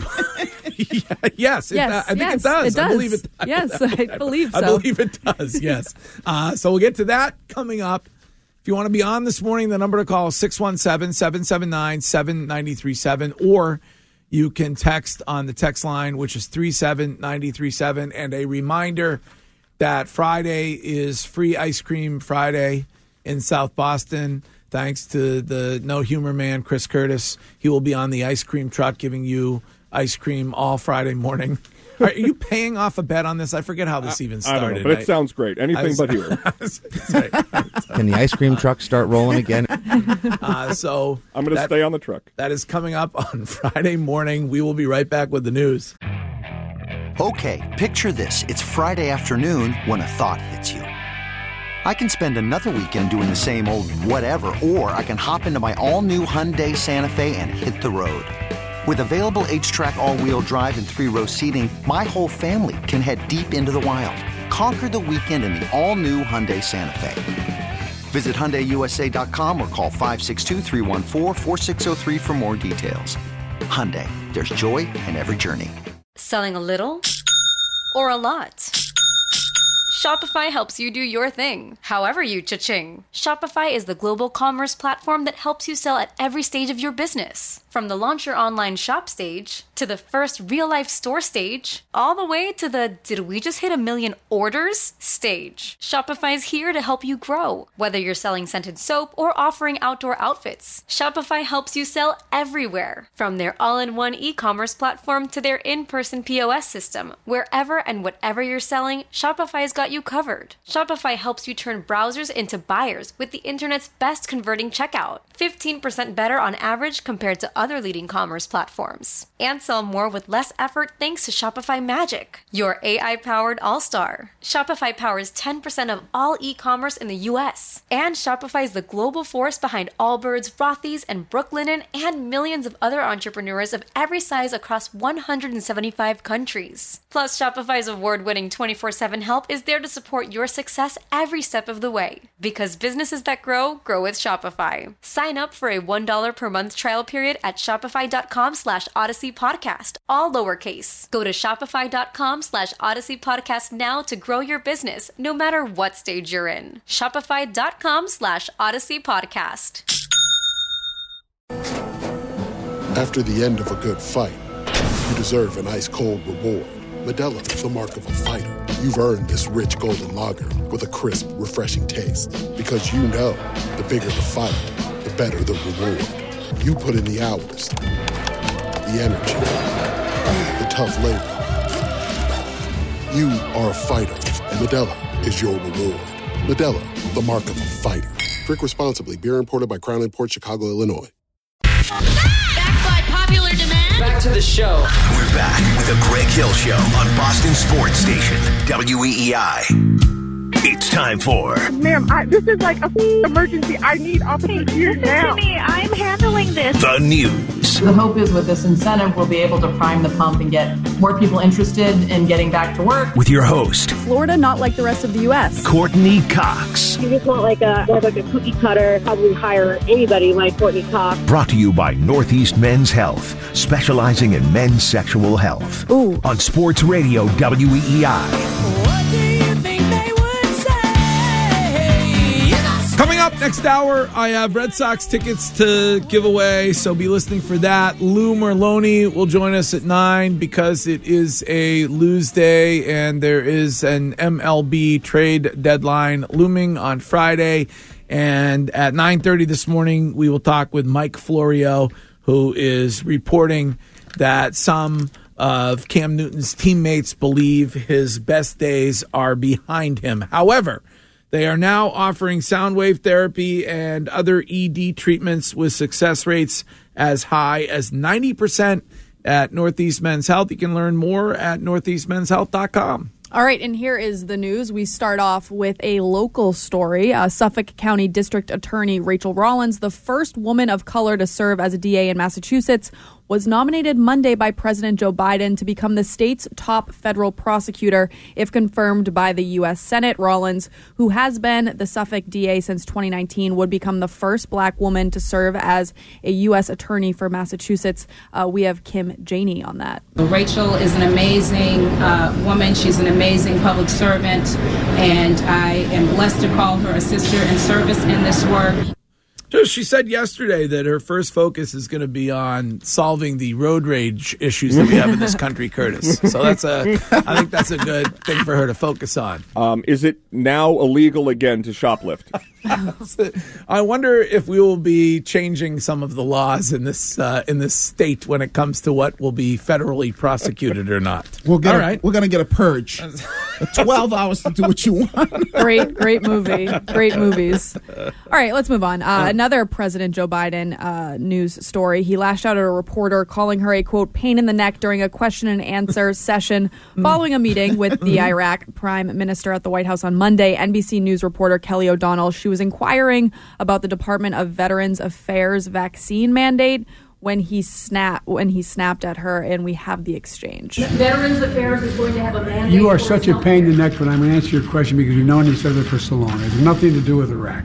yes, it, Yes, uh, I think yes, it does. it I does. believe it. Yes, I believe I so. believe it does. Yes. Uh, so we'll get to that coming up. If you want to be on this morning, the number to call is six one seven, seven seven nine, seven nine three seven, or you can text on the text line, which is three seven nine three seven. And a reminder that Friday is Free Ice Cream Friday in South Boston. Thanks to the No Humor Man, Chris Curtis. He will be on the ice cream truck giving you ice cream all Friday morning. Are you paying off a bet on this? I forget how this even started. I don't know, but it I, sounds great. Anything was, but here. Can the ice cream truck start rolling again? Uh, so I'm going to stay on the truck. That is coming up on Friday morning. We will be right back with the news. Okay, picture this. It's Friday afternoon when a thought hits you. I can spend another weekend doing the same old whatever, or I can hop into my all-new Hyundai Santa Fe and hit the road. With available H-Track all-wheel drive and three-row seating, my whole family can head deep into the wild. Conquer the weekend in the all-new Hyundai Santa Fe. Visit Hyundai U S A dot com or call five six two, three one four, four six zero three for more details. Hyundai, there's joy in every journey. Selling a little or a lot? Shopify helps you do your thing, however you cha-ching. Shopify is the global commerce platform that helps you sell at every stage of your business. From the launch your online shop stage, to the first real-life store stage, all the way to the did we just hit a million orders stage. Shopify's here to help you grow. Whether you're selling scented soap or offering outdoor outfits, Shopify helps you sell everywhere. From their all-in-one e-commerce platform to their in-person P O S system, wherever and whatever you're selling, Shopify's got you covered. Shopify helps you turn browsers into buyers with the internet's best converting checkout. fifteen percent better on average compared to other leading commerce platforms. And sell more with less effort thanks to Shopify Magic, your A I-powered all-star. Shopify powers ten percent of all e-commerce in the U S. And Shopify is the global force behind Allbirds, Rothy's, and Brooklinen, and millions of other entrepreneurs of every size across one hundred seventy-five countries. Plus, Shopify's award-winning twenty-four seven help is there to support your success every step of the way. Because businesses that grow, grow with Shopify. Sign up for a one dollar per month trial period at shopify.com slash Odyssey Podcast, all lowercase. Go to shopify.com slash Odyssey Podcast now to grow your business, no matter what stage you're in. Shopify.com slash Odyssey Podcast. After the end of a good fight, you deserve an ice-cold reward. Modelo is the mark of a fighter. You've earned this rich golden lager with a crisp, refreshing taste. Because you know, the bigger the fight, the better the reward. You put in the hours, the energy, the tough labor. You are a fighter, and Modelo is your reward. Modelo, the mark of a fighter. Drink responsibly. Beer imported by Crown Imports, Chicago, Illinois. Backed by popular demand. Back to the show. We're back with the Greg Hill Show on Boston Sports Station, W E E I. It's time for... Ma'am, I, this is like a f- emergency. I need officers here now. Listen to me. I'm handling this. The news. The hope is with this incentive, we'll be able to prime the pump and get more people interested in getting back to work. With your host, Florida, not like the rest of the U S. Courtney Cox. You just want like a, like a cookie cutter, probably hire anybody like Courtney Cox. Brought to you by Northeast Men's Health, specializing in men's sexual health. Ooh. On Sports Radio W E E I. Coming up next hour, I have Red Sox tickets to give away, so be listening for that. Lou Merloni will join us at nine because it is a lose day and there is an M L B trade deadline looming on Friday. And at nine thirty this morning, we will talk with Mike Florio, who is reporting that some of Cam Newton's teammates believe his best days are behind him. However, they are now offering sound wave therapy and other E D treatments with success rates as high as ninety percent at Northeast Men's Health. You can learn more at northeast men's health dot com. All right, and here is the news. We start off with a local story. Uh, Suffolk County District Attorney Rachel Rollins, the first woman of color to serve as a D A in Massachusetts, was nominated Monday by President Joe Biden to become the state's top federal prosecutor if confirmed by the U S Senate. Rollins, who has been the Suffolk D A since twenty nineteen, would become the first black woman to serve as a U S attorney for Massachusetts. Uh, we have Kim Janey on that. Rachel is an amazing uh, woman. She's an amazing public servant, and I am blessed to call her a sister in service in this work. She said yesterday that her first focus is going to be on solving the road rage issues that we have in this country, Curtis. So that's a, I think that's a good thing for her to focus on. Um, is it now illegal again to shoplift? I wonder if we will be changing some of the laws in this uh, in this state when it comes to what will be federally prosecuted or not. We'll get All a, right. We're going to get a purge. twelve hours to do what you want. Great, great movie. Great movies. All right, let's move on. Uh, another President Joe Biden uh, news story. He lashed out at a reporter, calling her a, quote, pain in the neck during a question and answer session following a meeting with the Iraq Prime Minister at the White House on Monday. N B C News reporter Kelly O'Donnell, she was inquiring about the Department of Veterans Affairs vaccine mandate when he snap when he snapped at her, and we have the exchange. Veterans Affairs is going to have a mandate. You are such a pain in the neck, but I'm going to answer your question because we've known each other for so long. It has nothing to do with Iraq.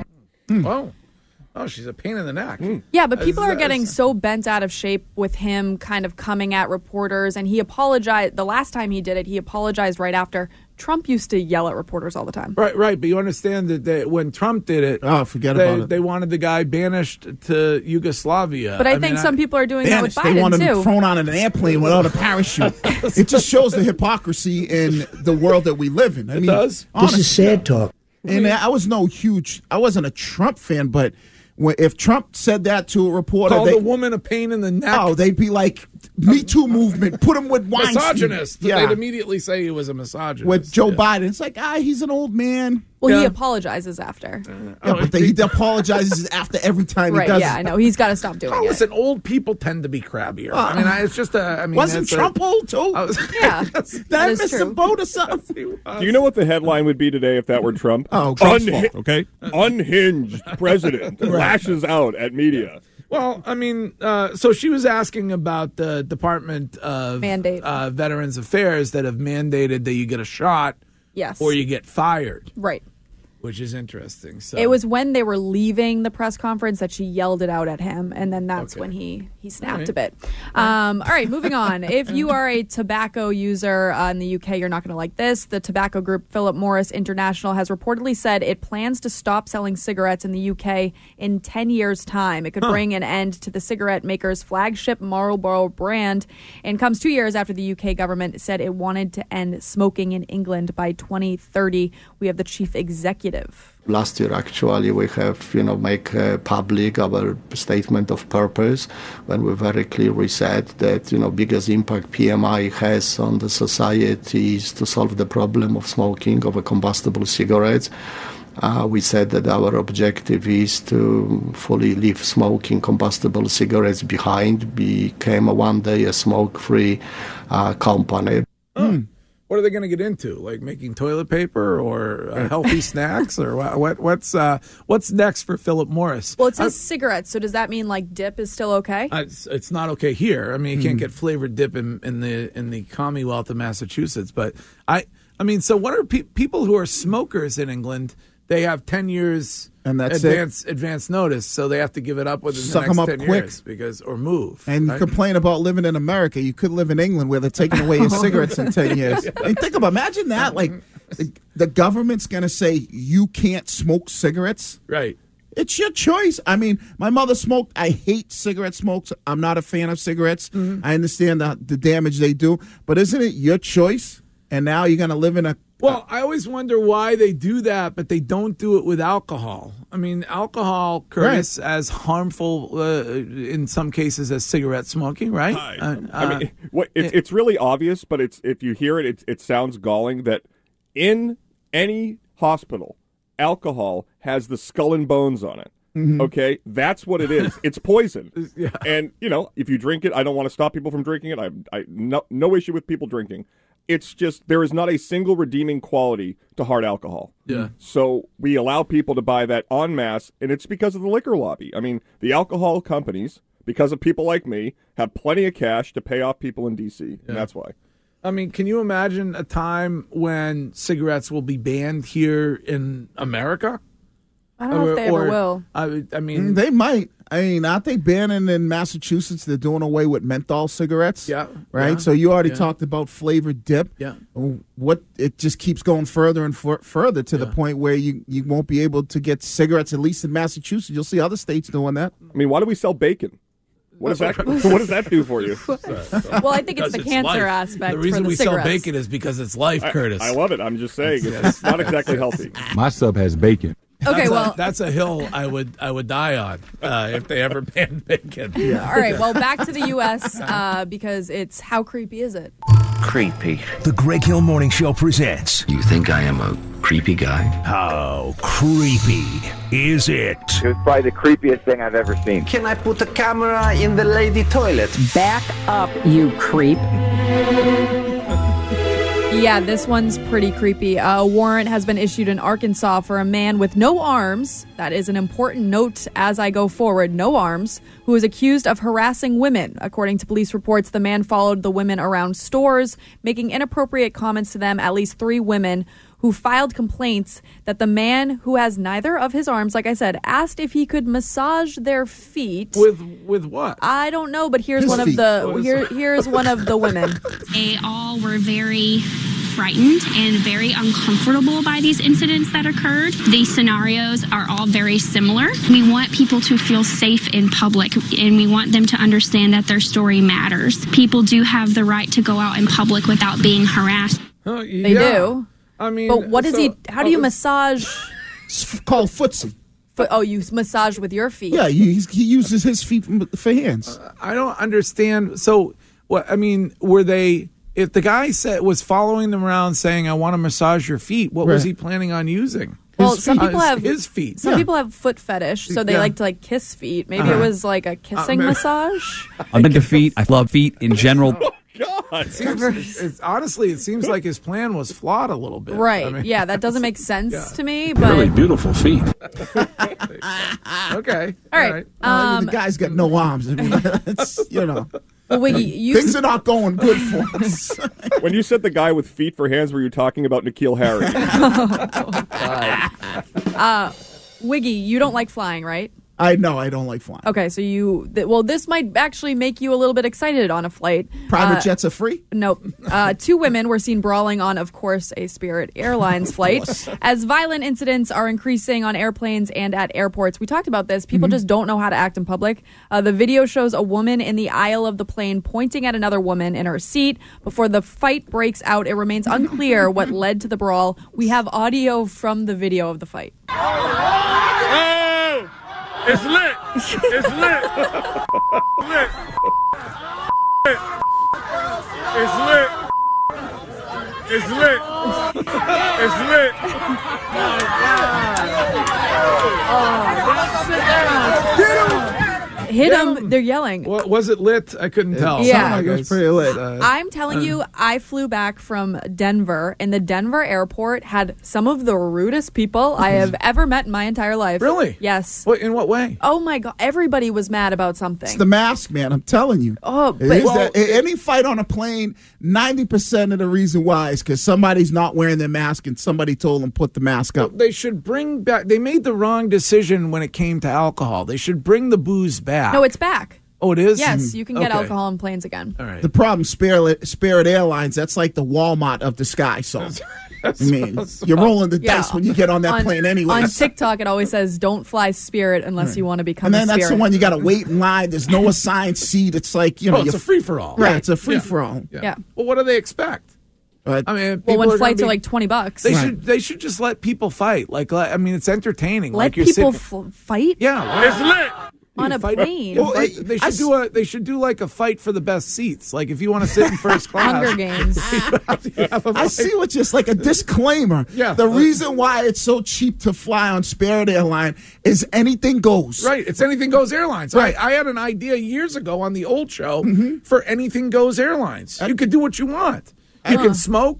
Oh. Oh, she's a pain in the neck. Yeah, but people Is are that- getting so bent out of shape with him kind of coming at reporters, and he apologized. The last time he did it, he apologized right after. Trump used to yell at reporters all the time. Right, right. But you understand that they, when Trump did it, oh, forget they, about it. they wanted the guy banished to Yugoslavia. But I, mean, think some people are doing Banished. that with They Biden, want him too. thrown on an airplane without a parachute. It just shows the hypocrisy in the world that we live in. I mean, does. honestly. This is sad talk. And I was no huge, I wasn't a Trump fan, but when, if Trump said that to a reporter, Called they, a woman a pain in the neck. oh, they'd be like, Me Too movement, put him with Weinstein. misogynist. Yeah. They'd immediately say he was a misogynist. With Joe Yeah. Biden. It's like, ah, he's an old man. Well, he Yeah. apologizes after. Yeah, but he apologizes after every time Right, he does yeah, it. I know. He's got to stop doing Oh, it. listen, old people tend to be crabbier. I mean, I, it's just a. I mean, Wasn't it's a- Trump old, too? I was- Yeah, Did I that is miss true. the boat or something? Do you know what the headline would be today if that were Trump? Oh, Trump's Unha- fault. okay. Unhinged president lashes out at media. Well, I mean, uh, so she was asking about the Department of Mandate. Uh, Veterans Affairs that have mandated that you get a shot Yes. or you get fired, Right. which is interesting. So It was when they were leaving the press conference that she yelled it out at him, and then that's Okay. when he, he snapped All right. a bit. Um, all right, moving on. If you are a tobacco user uh, in the U K, you're not going to like this. The tobacco group Philip Morris International has reportedly said it plans to stop selling cigarettes in the U K in ten years' time. It could bring an end to the cigarette maker's flagship Marlboro brand, and comes two years after the U K government said it wanted to end smoking in England by twenty thirty. We have the chief executive. Last year, actually, we have, you know, make uh, public our statement of purpose when we very clearly said that, you know, biggest impact P M I has on the society is to solve the problem of smoking of a combustible cigarettes. Uh, we said that our objective is to fully leave smoking combustible cigarettes behind, became a one day a smoke-free uh, company. Oh. What are they going to get into? Like making toilet paper or uh, healthy snacks, or what? what what's uh, what's next for Philip Morris? Well, it says cigarettes, so does that mean like dip is still okay? Uh, it's, it's not okay here. I mean, you can't get flavored dip in, in the in the Commonwealth of Massachusetts. But I, I mean, so what are pe- people who are smokers in England? They have ten years And that's advance advance notice, so they have to give it up within Suck the 'em next up ten quick. years because or move. And right? complain about living in America. You could live in England where they're taking away your cigarettes in ten years. I mean, think about, imagine that. Like, the, the government's going to say you can't smoke cigarettes. Right. It's your choice. I mean, my mother smoked. I hate cigarette smokes. I'm not a fan of cigarettes. Mm-hmm. I understand the, the damage they do. But isn't it your choice? And now you're going to live in a... Well, I always wonder why they do that, but they don't do it with alcohol. I mean, alcohol, Curtis, as harmful uh, in some cases as cigarette smoking, right? Uh, I mean, what, it's, it's really obvious, but it's if you hear it, it, it sounds galling that in any hospital, alcohol has the skull and bones on it. Mm-hmm. Okay, that's what it is. It's poison, Yeah. and you know if you drink it, I don't want to stop people from drinking it. I, I no, no issue with people drinking. It's just there is not a single redeeming quality to hard alcohol. Yeah. So we allow people to buy that en masse, and it's because of the liquor lobby. I mean, the alcohol companies because of people like me, have plenty of cash to pay off people in D C, and that's why. I mean, can you imagine a time when cigarettes will be banned here in America? I don't know if they Or- ever will. I, I mean, Mm, they might. I mean, aren't they banning in Massachusetts? They're doing away with menthol cigarettes. Yeah, Right. yeah, So you already yeah. talked about flavored dip. Yeah. What it just keeps going further and fur- further to the point where you, you won't be able to get cigarettes, at least in Massachusetts. You'll see other states doing that. I mean, why do we sell bacon? What does that What does that do for you? Well, I think it's the cancer aspect. The reason for the we cigarettes. sell bacon is because it's life, I, Curtis. I love it. I'm just saying it's not exactly healthy. My sub has bacon. Okay, that's well- a, that's a hill I would I would die on uh, if they ever banned bacon. All right, well, back to the U S uh, because it's how creepy is it? Creepy. The Greg Hill Morning Show presents. You think I am a creepy guy? How creepy is it? It was probably the creepiest thing I've ever seen. Can I put a camera in the lady toilet? Back up, you creep. Yeah, this one's pretty creepy. A warrant has been issued in Arkansas for a man with no arms. That is an important note as I go forward. No arms, who is accused of harassing women. According to police reports, the man followed the women around stores, making inappropriate comments to them. At least three women who filed complaints that the man, who has neither of his arms, like I said, asked if he could massage their feet. With with what? I don't know, but here's His one feet. of the What is here that? here's one of the women. They all were very frightened and very uncomfortable by these incidents that occurred. These scenarios are all very similar. We want people to feel safe in public, and we want them to understand that their story matters. People do have the right to go out in public without being harassed. Oh, They yeah. do. I mean, But what is so- he? How do you oh, massage? It's called footsie. Foot, oh, you massage with your feet. Yeah, he, he's- he uses his feet for hands. I don't understand. So, what I mean, were they? If the guy said was following them around saying, "I want to massage your feet," what was Right. he planning on using? Well, His some feet. people Uh, have his feet. Some Yeah. people have foot fetish, so they Yeah. like to like kiss feet. Maybe Uh-huh. it was like a kissing man. massage. I'm into feet. I love feet in general. It seems, it's, it's, honestly, it seems like his plan was flawed a little bit. Right. I mean, yeah, that doesn't make sense Yeah. to me. But Really beautiful feet. okay. All right. I mean, Um, the guy's got no arms. I mean, it's, you know. well, Wiggy, you Things are not going good for us. When you said the guy with feet for hands, were you talking about Nikhil Harry? uh, Wiggy, you don't like flying, right? I know I don't like flying. Okay, so you th- well, this might actually make you a little bit excited on a flight. Private Uh, jets are free? Nope. Uh, two women were seen brawling on, of course, a Spirit Airlines flight. As violent incidents are increasing on airplanes and at airports, we talked about this. People Mm-hmm. just don't know how to act in public. Uh, the video shows a woman in the aisle of the plane pointing at another woman in her seat. Before the fight breaks out, it remains unclear what led to the brawl. We have audio from the video of the fight. Oh! It's lit! It's lit! lit! It's lit! It's lit! It's lit! Hit them. They're yelling. What, was it lit? I couldn't tell. Yeah. Something It was pretty lit. Uh, I'm telling you, I flew back from Denver, and the Denver airport had some of the rudest people I have ever met in my entire life. Really? Yes. What, in what way? Oh my God! Everybody was mad about It's something. the mask, man. I'm telling you. Oh, It but is well, that, any fight on a plane, ninety percent of the reason why is because somebody's not wearing their mask and somebody told them put the mask up. They should bring back. They made the wrong decision when it came to alcohol. They should bring the booze back. no, it's back. Oh, it is? Yes, you can get Okay. alcohol on planes again. All right. The problem, Spirit, Spirit Airlines, that's like the Walmart of the sky. So, I mean, you're rolling the Yeah. dice when you get on that on, plane anyway. On TikTok, it always says, "Don't fly Spirit unless you want to become And a then that's Spirit." the one you got to wait in line. There's no assigned seat. It's like, you know, Oh, it's you're- a free for all. Yeah, it's a free for all. Yeah. Yeah. Well, what do they expect? Right. I mean, well, people when are flights gonna are be- like twenty bucks, They Right. should. They should just let people fight. Like, let- I mean, it's entertaining. let like you're people sitting, f- fight yeah. why- It's lit! on a fight- plane. Well, Well, they, it- they I should do a. They should do like a fight for the best seats. Like if you want to sit in first class. Hunger Games. you have to- you have a I fight. see what just like a disclaimer. Yeah. The reason why it's so cheap to fly on Spirit Airline is anything goes. Right, it's Anything Goes Airlines. Right. I, I had an idea years ago on the old show for Anything Goes Airlines. You could do what you want. You can smoke.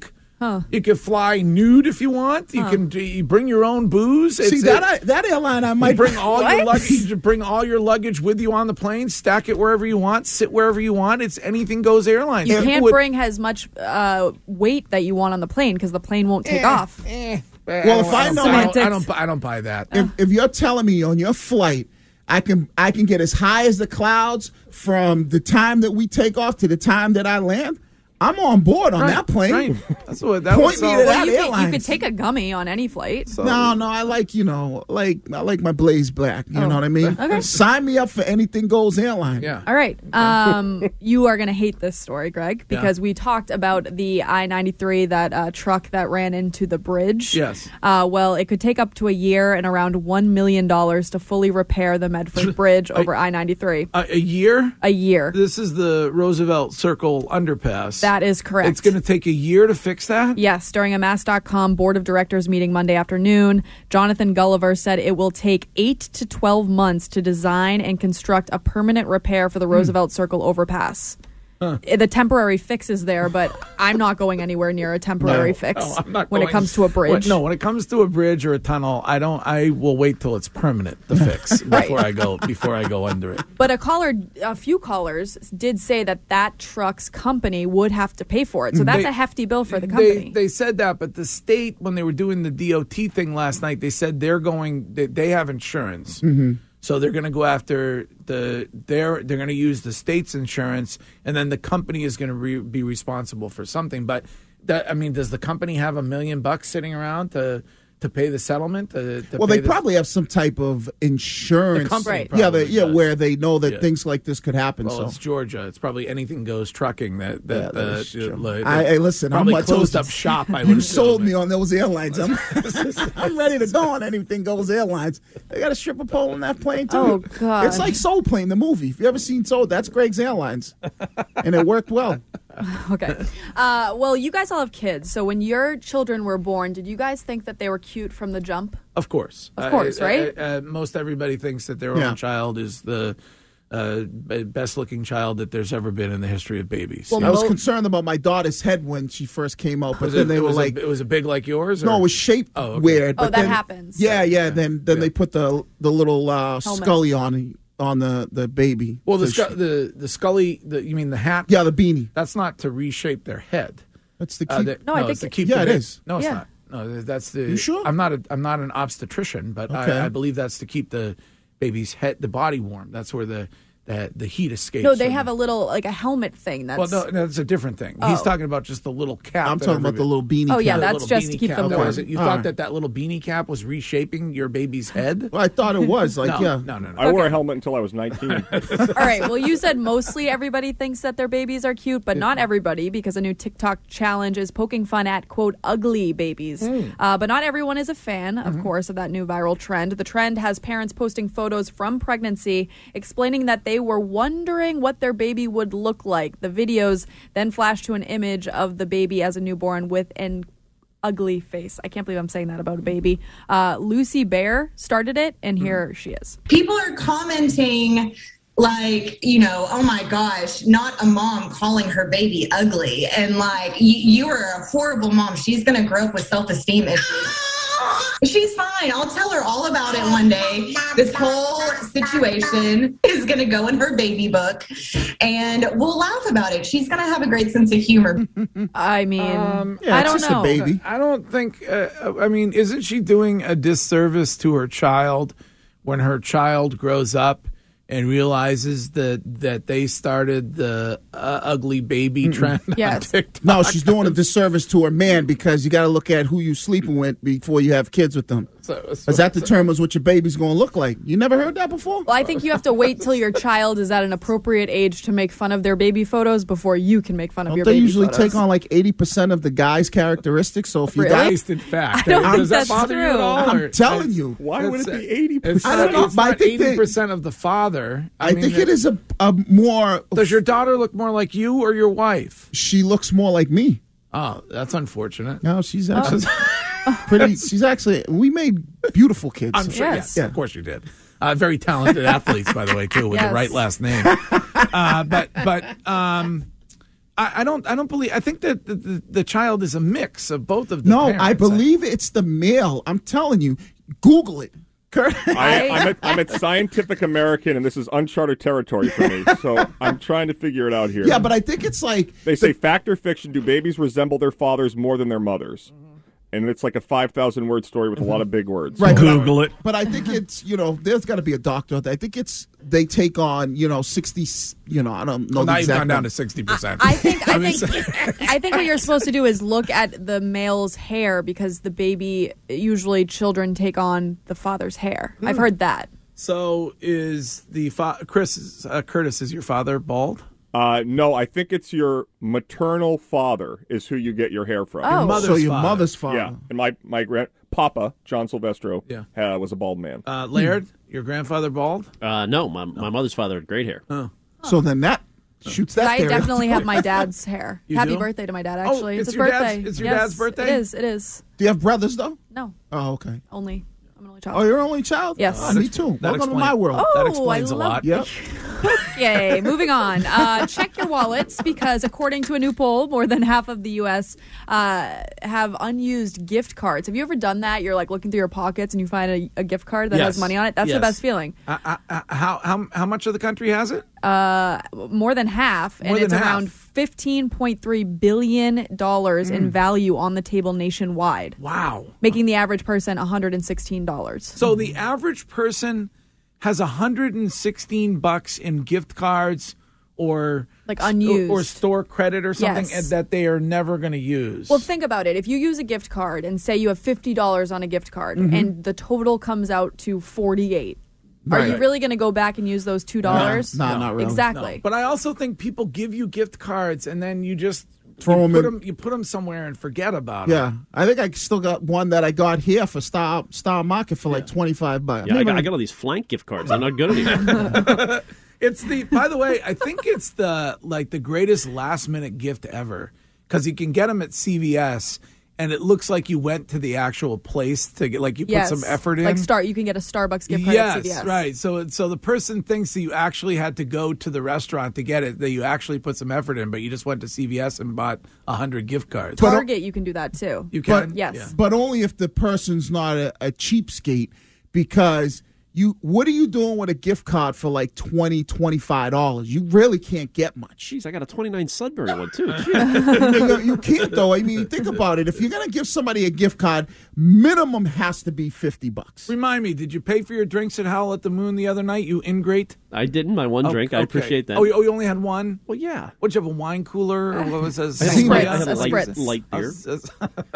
Huh. You can fly nude if you want. You Huh. can you bring your own booze. See, that I, that airline I You might bring all your What? luggage. You bring all your luggage with you on the plane. Stack it wherever you want. Sit wherever you want. It's anything goes airlines. You People can't would- bring as much uh, weight that you want on the plane because the plane won't take Eh, off. eh. Well, if I don't- know I my- don't, I don't, I don't buy that. If, if you're telling me on your flight, I can I can get as high as the clouds from the time that we take off to the time that I land, I'm on board on Right, that plane. right. That's what that Point was me all- to Well, that you could, you airline. could take a gummy on any flight. No, no, I like, you know, like I like my Blaze Black. You Oh. know what I mean? Okay. Sign me up for Anything Goes airline. Yeah. All right. Um, you are going to hate this story, Greg, because Yeah. we talked about the I ninety-three, that uh, truck that ran into the bridge. Yes. Uh, well, it could take up to a year and around one million dollars to fully repair the Medford Bridge over I ninety-three. A, a year? A year. This is the Roosevelt Circle underpass. That is correct. It's going to take a year to fix that? Yes, during a Mass dot com board of directors meeting Monday afternoon, Jonathan Gulliver said it will take eight to twelve months to design and construct a permanent repair for the Roosevelt Circle overpass. Huh. The temporary fix is there, but I'm not going anywhere near a temporary No, fix no, I'm not when going- it comes to a bridge. When- no, when it comes to a bridge or a tunnel, I don't. I will wait till it's permanent. The fix before I go before I go under it. But a caller, a few callers did say that that truck's company would have to pay for it. So that's They- a hefty bill for the They, company. they said that, but the state, when they were doing the D O T thing last night, they said they're going. They, they have insurance. Mm-hmm. So they're going to go after the they're they're going to use the state's insurance, and then the company is going to re, be responsible for something. But that, I mean, does the company have a million bucks sitting around to to pay the settlement? To, to Well, pay they the- probably have some type of insurance. The company Right. Yeah, they, probably yeah, does. where they know that Yeah. things like this could happen. Well, so it's Georgia. It's probably anything goes trucking. That that, Yeah, that uh, is true. like, I, hey, listen, probably I'm I told closed you- up shop. I You would sold me on those airlines. I'm, I'm ready to go on Anything Goes airlines. They got a stripper pole on that plane too. Oh, God. It's like Soul Plane, the movie. If you ever seen Soul, that's Greg's Airlines, and it worked well. Okay. Uh, well, you guys all have kids. So when your children were born, did you guys think that they were cute from the jump? Of course, Of course, Uh, right? Uh, uh, most everybody thinks that their Yeah. own child is the uh, best looking child that there's ever been in the history of babies. I was concerned about my daughter's head when she first came out, but Was then it, they it were was like, a, it was a big like yours? no, or- it was shaped Oh, okay. weird. Oh, But that then, happens. Yeah, yeah. Then then Yeah. they put the the little uh, Helmet. Scully on on the the baby. Well, the The scu- sh- the the Scully, the, you mean the hat? yeah, the beanie. That's not to reshape their head. That's the key. Uh, that- No, I think it's to it- keep. Yeah, the it bit- is. No, it's Yeah. not. No, that's the. You sure? I'm not a. I'm not an obstetrician, but Okay. I, I believe that's to keep the baby's head, the body warm. That's where the the, the heat escapes. No, they from have the- a little, like a helmet thing. That's Well, no, that's a different thing. He's Oh. talking about just the little cap. I'm that talking about the everybody- little beanie. Oh, yeah, cap. the that's little just to beanie keep cap. them That warm. was it. You All thought right. that that little beanie cap was reshaping your baby's head? Well, I thought it was like no, yeah. no, no, no. I wore a helmet until I was nineteen. All right. Well, you said mostly everybody thinks that their babies are cute, but not everybody, because a new TikTok challenge is poking fun at, quote, ugly babies. Uh, but not everyone is a fan, of course, of that new viral trend. The trend has parents posting photos from pregnancy, explaining that they were wondering what their baby would look like. The videos then flash to an image of the baby as a newborn with an ugly face. I can't believe I'm saying that about a baby. Uh, Lucy Bear started it, and here she is. People are commenting like, you know, oh my gosh, not a mom calling her baby ugly. And like, you, you are a horrible mom. She's going to grow up with self-esteem issues. She's fine. I'll tell her all about it one day. This whole situation is going to go in her baby book and we'll laugh about it. She's going to have a great sense of humor. I mean, Um, Yeah, I it's don't just know. a baby. I don't think. Uh, I mean, isn't she doing a disservice to her child when her child grows up and realizes that that they started the uh, ugly baby trend Yes. on TikTok? No, she's doing a disservice to her man because you got to look at who you sleeping with before you have kids with them. So- so- Because that determines what your baby's going to look like. You never heard that before? Well, I think you have to wait till your child is at an appropriate age to make fun of their baby photos before you can make fun of Don't your they baby usually photos. take on like eighty percent of the guy's characteristics? So if you Really? got, Based in fact. I don't Does think that that's bother you at true. all? I'm or- telling it's- you. Why would it it's- be eighty It's percent? I don't not, know, it's but I not think they- eighty percent of the father. I, mean, think it is a, a more. Does your daughter look more like you or your wife? She looks more like me. Oh, that's unfortunate. No, she's actually pretty. She's actually. We made beautiful kids. I'm sure. Yes. Yes, Yeah. of course you did. Uh, very talented athletes, by the way, too, with Yes. the right last name. Uh, but but um, I, I don't. I don't believe. I think that the, the, the child is a mix of both of the No, parents. I believe it's the male. I'm telling you. Google it. I, I'm, at, I'm at Scientific American, and this is uncharted territory for me. So I'm trying to figure it out here. Yeah, but I think it's like they say, fact or fiction? Do babies resemble their fathers more than their mothers? And it's like a five thousand word story with a lot of big words. Right, Google it. But I think it's, you know, there's got to be a doctor. I think it's they take on, you know, sixty. You know, I don't know. Well, the now you've exact gone down number. to sixty percent. I think I think I think what you're supposed to do is look at the male's hair because the baby usually children take on the father's hair. I've heard that. So is the fa- Chris uh, Curtis? Is your father bald? Uh, no, I think it's your maternal father is who you get your hair from. Oh. Your mother's So your father. mother's father. Yeah, and my my grand Papa John Silvestro Yeah. uh, was a bald man. Uh, Laird, your grandfather bald? Uh, no, my my mother's father had great hair. Oh. So then that shoots that. I theory. definitely have my dad's hair. You Happy do? birthday to my dad, Oh, actually. it's his your dad's- birthday. it's your Yes, dad's birthday? It is. It is. Do you have brothers though? No, Oh, okay. only. I'm an only child. Oh, you're an only child? Yes. Oh, me too. That Welcome to explain- my world. Oh, that explains I a love lot. Yep. Okay, moving on. Uh, check your wallets because according to a new poll, more than half of the U S uh, have unused gift cards. Have you ever done that? You're like looking through your pockets and you find a, a gift card that Yes. has money on it. That's Yes. the best feeling. Uh, uh, uh, how how how much of the country has it? Uh, more than half, More and than it's half. around fifteen point three billion dollars in value on the table nationwide, Wow. making the average person one hundred sixteen dollars. So the average person has one hundred sixteen bucks in gift cards or Like or- unused. or, store credit or something Yes. that they are never going to use. Well, think about it. If you use a gift card and say you have fifty dollars on a gift card Mm-hmm. and the total comes out to forty-eight, are Right. you really going to go back and use those two dollars? No, not really. Exactly. No. But I also think people give you gift cards and then you just Throw you 'em put in- them, you put them somewhere and forget about Yeah, it. I think I still got one that I got here for Star Star Market for like twenty five bucks. Yeah, I got, I got all these flank gift cards. They're not good anymore. It's the by the way, I think it's the like the greatest last minute gift ever because you can get them at C V S and it looks like you went to the actual place to get like you yes. put some effort in. Like start, you can get a Starbucks gift card yes, at C V S. right. So so the person thinks that you actually had to go to the restaurant to get it, that you actually put some effort in, but you just went to C V S and bought a hundred gift cards. Target, you can do that too. You can? But, Yes. Yeah. but only if the person's not a, a cheapskate, because you what are you doing with a gift card for like twenty, twenty-five dollars? You really can't get much. Jeez, I got a twenty-nine Sudbury one too. you, you can't though. I mean, think about it. If you're gonna give somebody a gift card, minimum has to be fifty bucks. Remind me, did you pay for your drinks at Howl at the Moon the other night? You ingrate? I didn't. My one Oh, drink. I okay. appreciate that. Oh, you, oh, you only had one? Well, yeah. What, did you have a wine cooler? Or what was this? I had a, Spritz. light, I had a A light, Spritz. light I beer. was-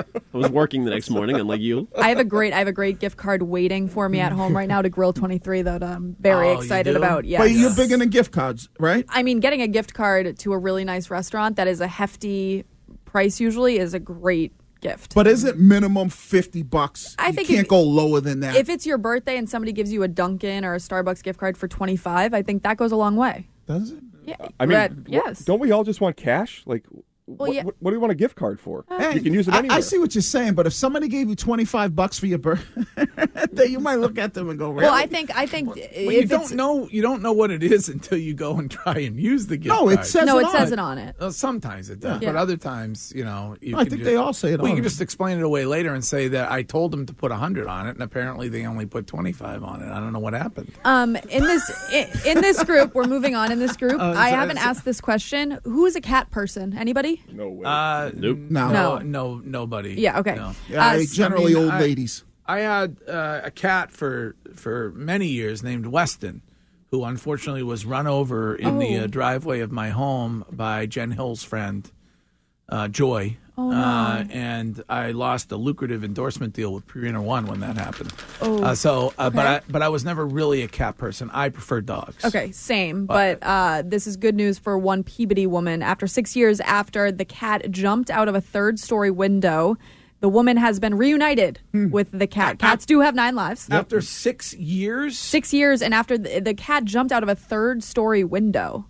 I was working the next morning, unlike you. I have a great, I have a great gift card waiting for me at home right now to Grill twenty-three that I'm very Oh, you excited do? about. Yes. But you're big into gift cards, right? I mean, getting a gift card to a really nice restaurant that is a hefty price usually is a great gift. But isn't minimum fifty bucks? I you think can't if- go lower than that. If it's your birthday and somebody gives you a Dunkin' or a Starbucks gift card for twenty-five, I think that goes a long way. Does it? Yeah. I mean, but, wh- yes. don't we all just want cash? Like, what, yeah. what, what do you want a gift card for? Hey, you can use it I- anywhere. I, see what you're saying, but if somebody gave you twenty-five bucks for your birthday, you might look at them and go, really? Well, I think I think Well, if you it's, don't know you don't know what it is until you go and try and use the gift No, it card. says no, it it on says it. it on it. Well, sometimes it does, Yeah. but other times, you know, you I can think just- they all say it Well, you on can it. just explain it away later and say that I told them to put a hundred on it, and apparently they only put twenty-five on it. I don't know what happened. Um, in this in, in this group, we're moving on. In this group, Uh, I so- haven't so- asked this question. Who is a cat person? Anybody? No way. Uh, Nope. No. no, No. no, nobody. Yeah. Okay. No. Yeah, Uh, they generally I mean, old I- ladies. I had uh, a cat for for many years named Weston, who unfortunately was run over in the Oh. uh, driveway of my home by Jen Hill's friend, uh, Joy. Oh, no. uh, and I lost a lucrative endorsement deal with Purina One when that happened. Oh, Uh, so, uh, but okay. I, but I was never really a cat person. I prefer dogs. Okay, same. But uh, this is good news for one Peabody woman. After six years after the cat jumped out of a third-story window, the woman has been reunited with the cat. Cats do have nine lives. After six years, Six years, and after the, the cat jumped out of a third-story window. Huh.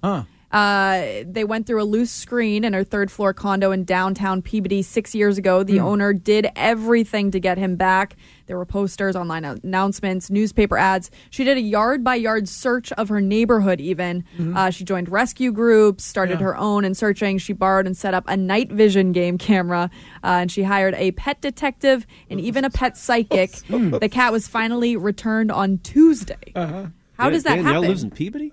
Uh, they went through a loose screen in her third floor condo in downtown Peabody six years ago. The Hmm. owner did everything to get him back. There were posters, online announcements, newspaper ads. She did a yard by yard search of her neighborhood even. Mhm. Uh, she joined rescue groups, started Yeah. her own in searching. She borrowed and set up a night vision game camera, uh, and she hired a pet detective and even a pet psychic. The cat was finally returned on Tuesday. Uh-huh. How does that Danielle happen? lives in Peabody?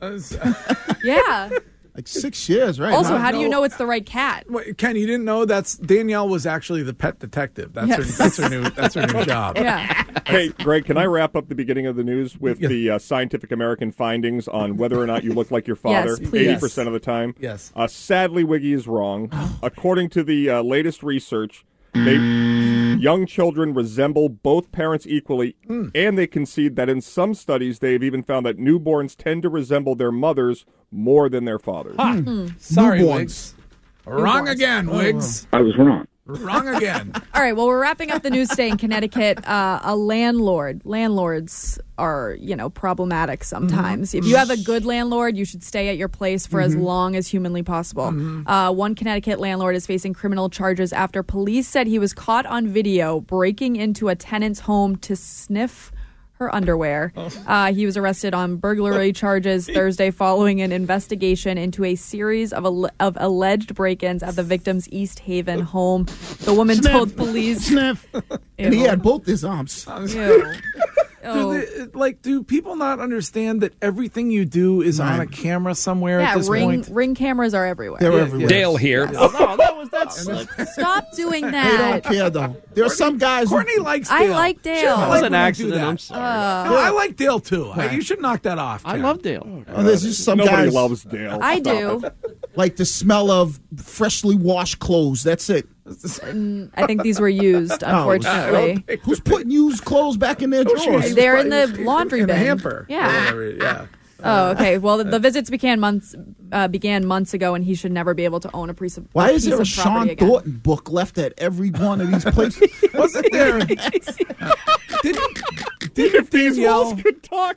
Yeah. Like six years, right? Also, how do you know it's the right cat? Wait, Ken, you didn't know that's Danielle was actually the pet detective. That's her. Yes. That's her new. That's her new job. Yeah. Hey, Greg, can I wrap up the beginning of the news with the uh, Scientific American findings on whether or not you look like your father? Yes, please. eighty percent of the time. Yes. Uh, sadly, Wiggy is wrong. According to the uh, latest research, they, young children resemble both parents equally, Mm. and they concede that in some studies they have even found that newborns tend to resemble their mothers more than their fathers. Ha. Hmm. Sorry, Newborns. Wiggs. Wrong Newborns. again, Wiggs. I was wrong. Wrong again. All right, well, we're wrapping up the news today in Connecticut. Uh, a landlord. Landlords are, you know, problematic sometimes. If you have a good landlord, you should stay at your place for as long as humanly possible. Uh, one Connecticut landlord is facing criminal charges after police said he was caught on video breaking into a tenant's home to sniff her underwear. Uh, he was arrested on burglary charges Thursday following an investigation into a series of, al- of alleged break-ins at the victim's East Haven home. The woman Sniff. told police... Sniff. And he Ew. had both his arms. Ew. Do Oh. they, like, do people not understand that everything you do is on a Right. camera somewhere Yeah, at this ring point? ring cameras are everywhere. They're Yeah, everywhere. Dale here. Oh, no, that was that's like, Stop doing They that. don't care, though. There are some guys who... Courtney likes I Dale. like She doesn't Dale. that like was when an you do accident. that. I'm sorry. Uh, No, I like Dale too. I- Right. you should knock that off. I Ken. love Dale. Oh, there's just some Nobody guys loves Dale. I Stop do. it. like the smell of freshly washed clothes. That's it. Mm, I think these were used, unfortunately. Who's putting used clothes back in their drawers? They're in the laundry in the bin. hamper. Yeah. Whatever, yeah. Oh, okay. Well, the, the visits began months uh, began months ago, and he should never be able to own a piece of Why a is piece there a of Sean property again. Thornton book left at every one of these places? Wasn't there? didn't didn't Danielle could talk.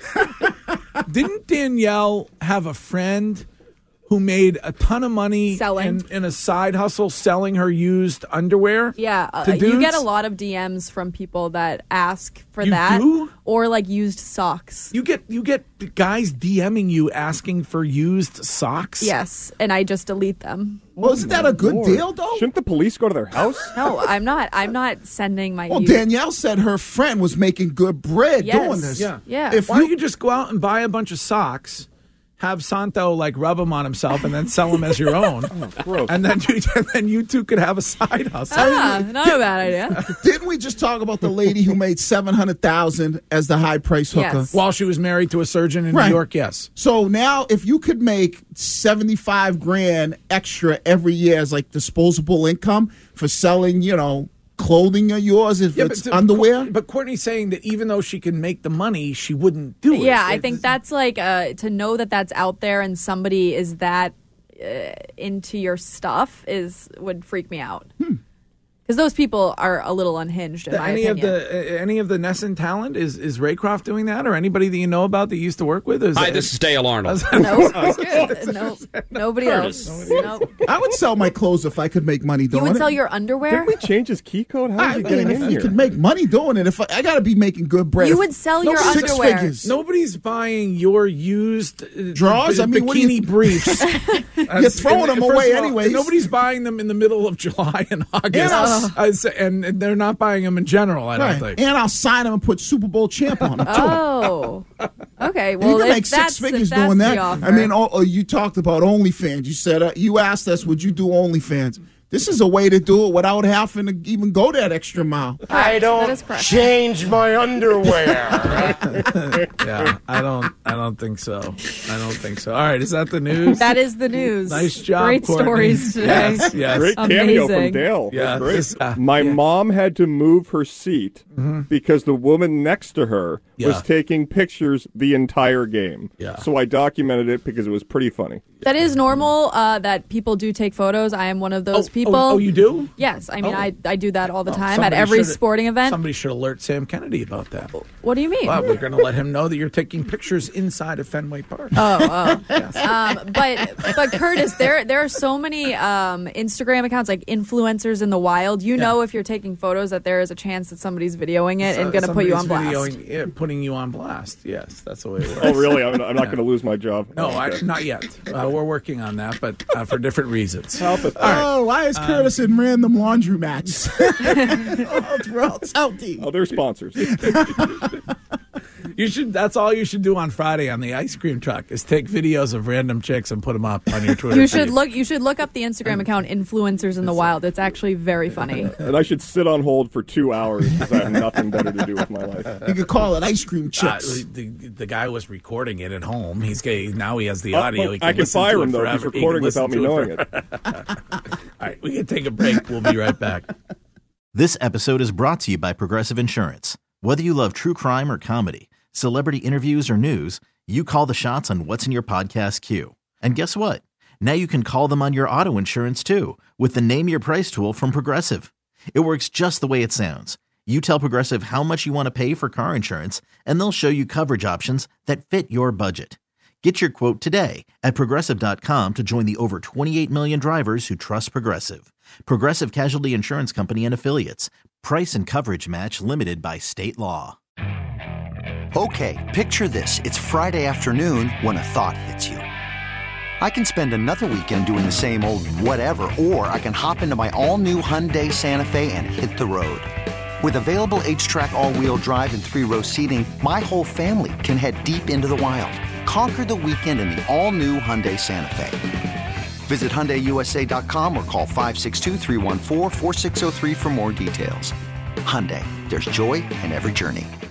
didn't Danielle have a friend who made a ton of money Selling. in, in a side hustle selling her used underwear? Yeah, uh, to you get dudes? a lot of D Ms from people that ask for You that, do? or like used socks. You get you get guys DMing you asking for used socks. Yes, and I just delete them. Well, isn't that a good Lord. deal, though? Shouldn't the police go to their house? No, I'm not. I'm not sending my. Well, used- Danielle said her friend was making good bread Yes. doing this. Yeah. Yeah. If Why don't you, you just go out and buy a bunch of socks, have Santo like rub them on himself, and then sell them as your own, Gross. and then you and then you two could have a side hustle. Ah, not a bad idea. didn't we just talk about the lady who made seven hundred thousand as the high price hooker? Yes. While she was married to a surgeon in Right. New York, yes. So now, if you could make seventy-five grand extra every year as like disposable income for selling, you know, clothing of yours, if it's but, underwear. But Courtney's saying that even though she can make the money, she wouldn't do it. Yeah, I It's- think that's like uh, to know that that's out there and somebody is that uh, into your stuff is would freak me out. Because those people are a little unhinged, in my any opinion. of the uh, any of the Nesson talent is is Raycroft doing that, or anybody that you know about that you used to work with? Is Hi, this is Dale Arnold. no, no, nobody Curtis. else. Nope. I would sell my clothes if I could make money You doing would it. sell your underwear? Didn't we change his key code? How I is he mean, getting if in you here? could make money doing it, if I, I got to be making good bread. You If- would sell your six underwear. figures. Nobody's buying your used uh, Drawers? b- I mean, what do bikini you- briefs. You're throwing them First away of all, anyways. Nobody's buying them in the middle of July and August, Yeah. I say- and, and they're not buying them in general. I don't Right. think. And I'll sign them and put Super Bowl champ on them, too. Oh, okay. Well, you can if make that's, six figures if that's doing the that. offer. I mean, oh, oh, you talked about OnlyFans. You said uh, you asked us, would you do OnlyFans? This is a way to do it without having to even go that extra mile. I don't change my underwear. Yeah, I don't. I don't think so. I don't think so. All right, is that the news? That is the news. Nice job, Great Courtney. stories today. Yes, yes. Great cameo from Amazing. Dale. Yeah, That's great. this- uh, My yeah. mom had to move her seat because the woman next to her Yeah. was taking pictures the entire game. Yeah. So I documented it because it was pretty funny. That is normal uh, that people do take photos. I am one of those Oh, people. Oh, oh, you do? Yes, I mean, Oh. I, I do that all the Oh, time at somebody every should- sporting event. Somebody should alert Sam Kennedy about that. What do you mean? Well, we're going to let him know that you're taking pictures inside of Fenway Park. Oh, oh. um, but but Curtis, there there are so many um, Instagram accounts like influencers in the wild. You know, if you're taking photos, that there is a chance that somebody's videoing it So- and going to put you on somebody's blast. videoing- yeah, putting you on blast. Yes, that's the way it works. Oh, really? I'm, I'm not going to lose my job. No, Oh, okay. actually, not yet. Uh, we're working on that, but uh, for different reasons. Help it. Oh, why is Um, Curtis in random laundry mats? Oh, throughout Southie. Oh, they're sponsors. You should. That's all you should do on Friday on the ice cream truck is take videos of random chicks and put them up on your Twitter. You should feed. look. You should look up the Instagram account "Influencers in the Wild." It's actually very funny. And I should sit on hold for two hours because I have nothing better to do with my life. You could call it ice cream Uh, chips. the, the guy was recording it at home. He's gay, now he has the Uh, audio. well, He I can listen fire to him, it though, if he's forever. He recording can listen without me to knowing it. All right, we can take a break. We'll be right back. This episode is brought to you by Progressive Insurance. Whether you love true crime or comedy, celebrity interviews or news, you call the shots on what's in your podcast queue. And guess what? Now you can call them on your auto insurance too with the Name Your Price tool from Progressive. It works just the way it sounds. You tell Progressive how much you want to pay for car insurance, and they'll show you coverage options that fit your budget. Get your quote today at Progressive dot com to join the over twenty-eight million drivers who trust Progressive. Progressive Casualty Insurance Company and Affiliates. Price and coverage match limited by state law. Okay, picture this. It's Friday afternoon when a thought hits you. I can spend another weekend doing the same old whatever, or I can hop into my all-new Hyundai Santa Fe and hit the road. With available H-Track all-wheel drive and three-row seating, my whole family can head deep into the wild. Conquer the weekend in the all-new Hyundai Santa Fe. Visit Hyundai U S A dot com or call five six two, three one four, four six zero three for more details. Hyundai, there's joy in every journey.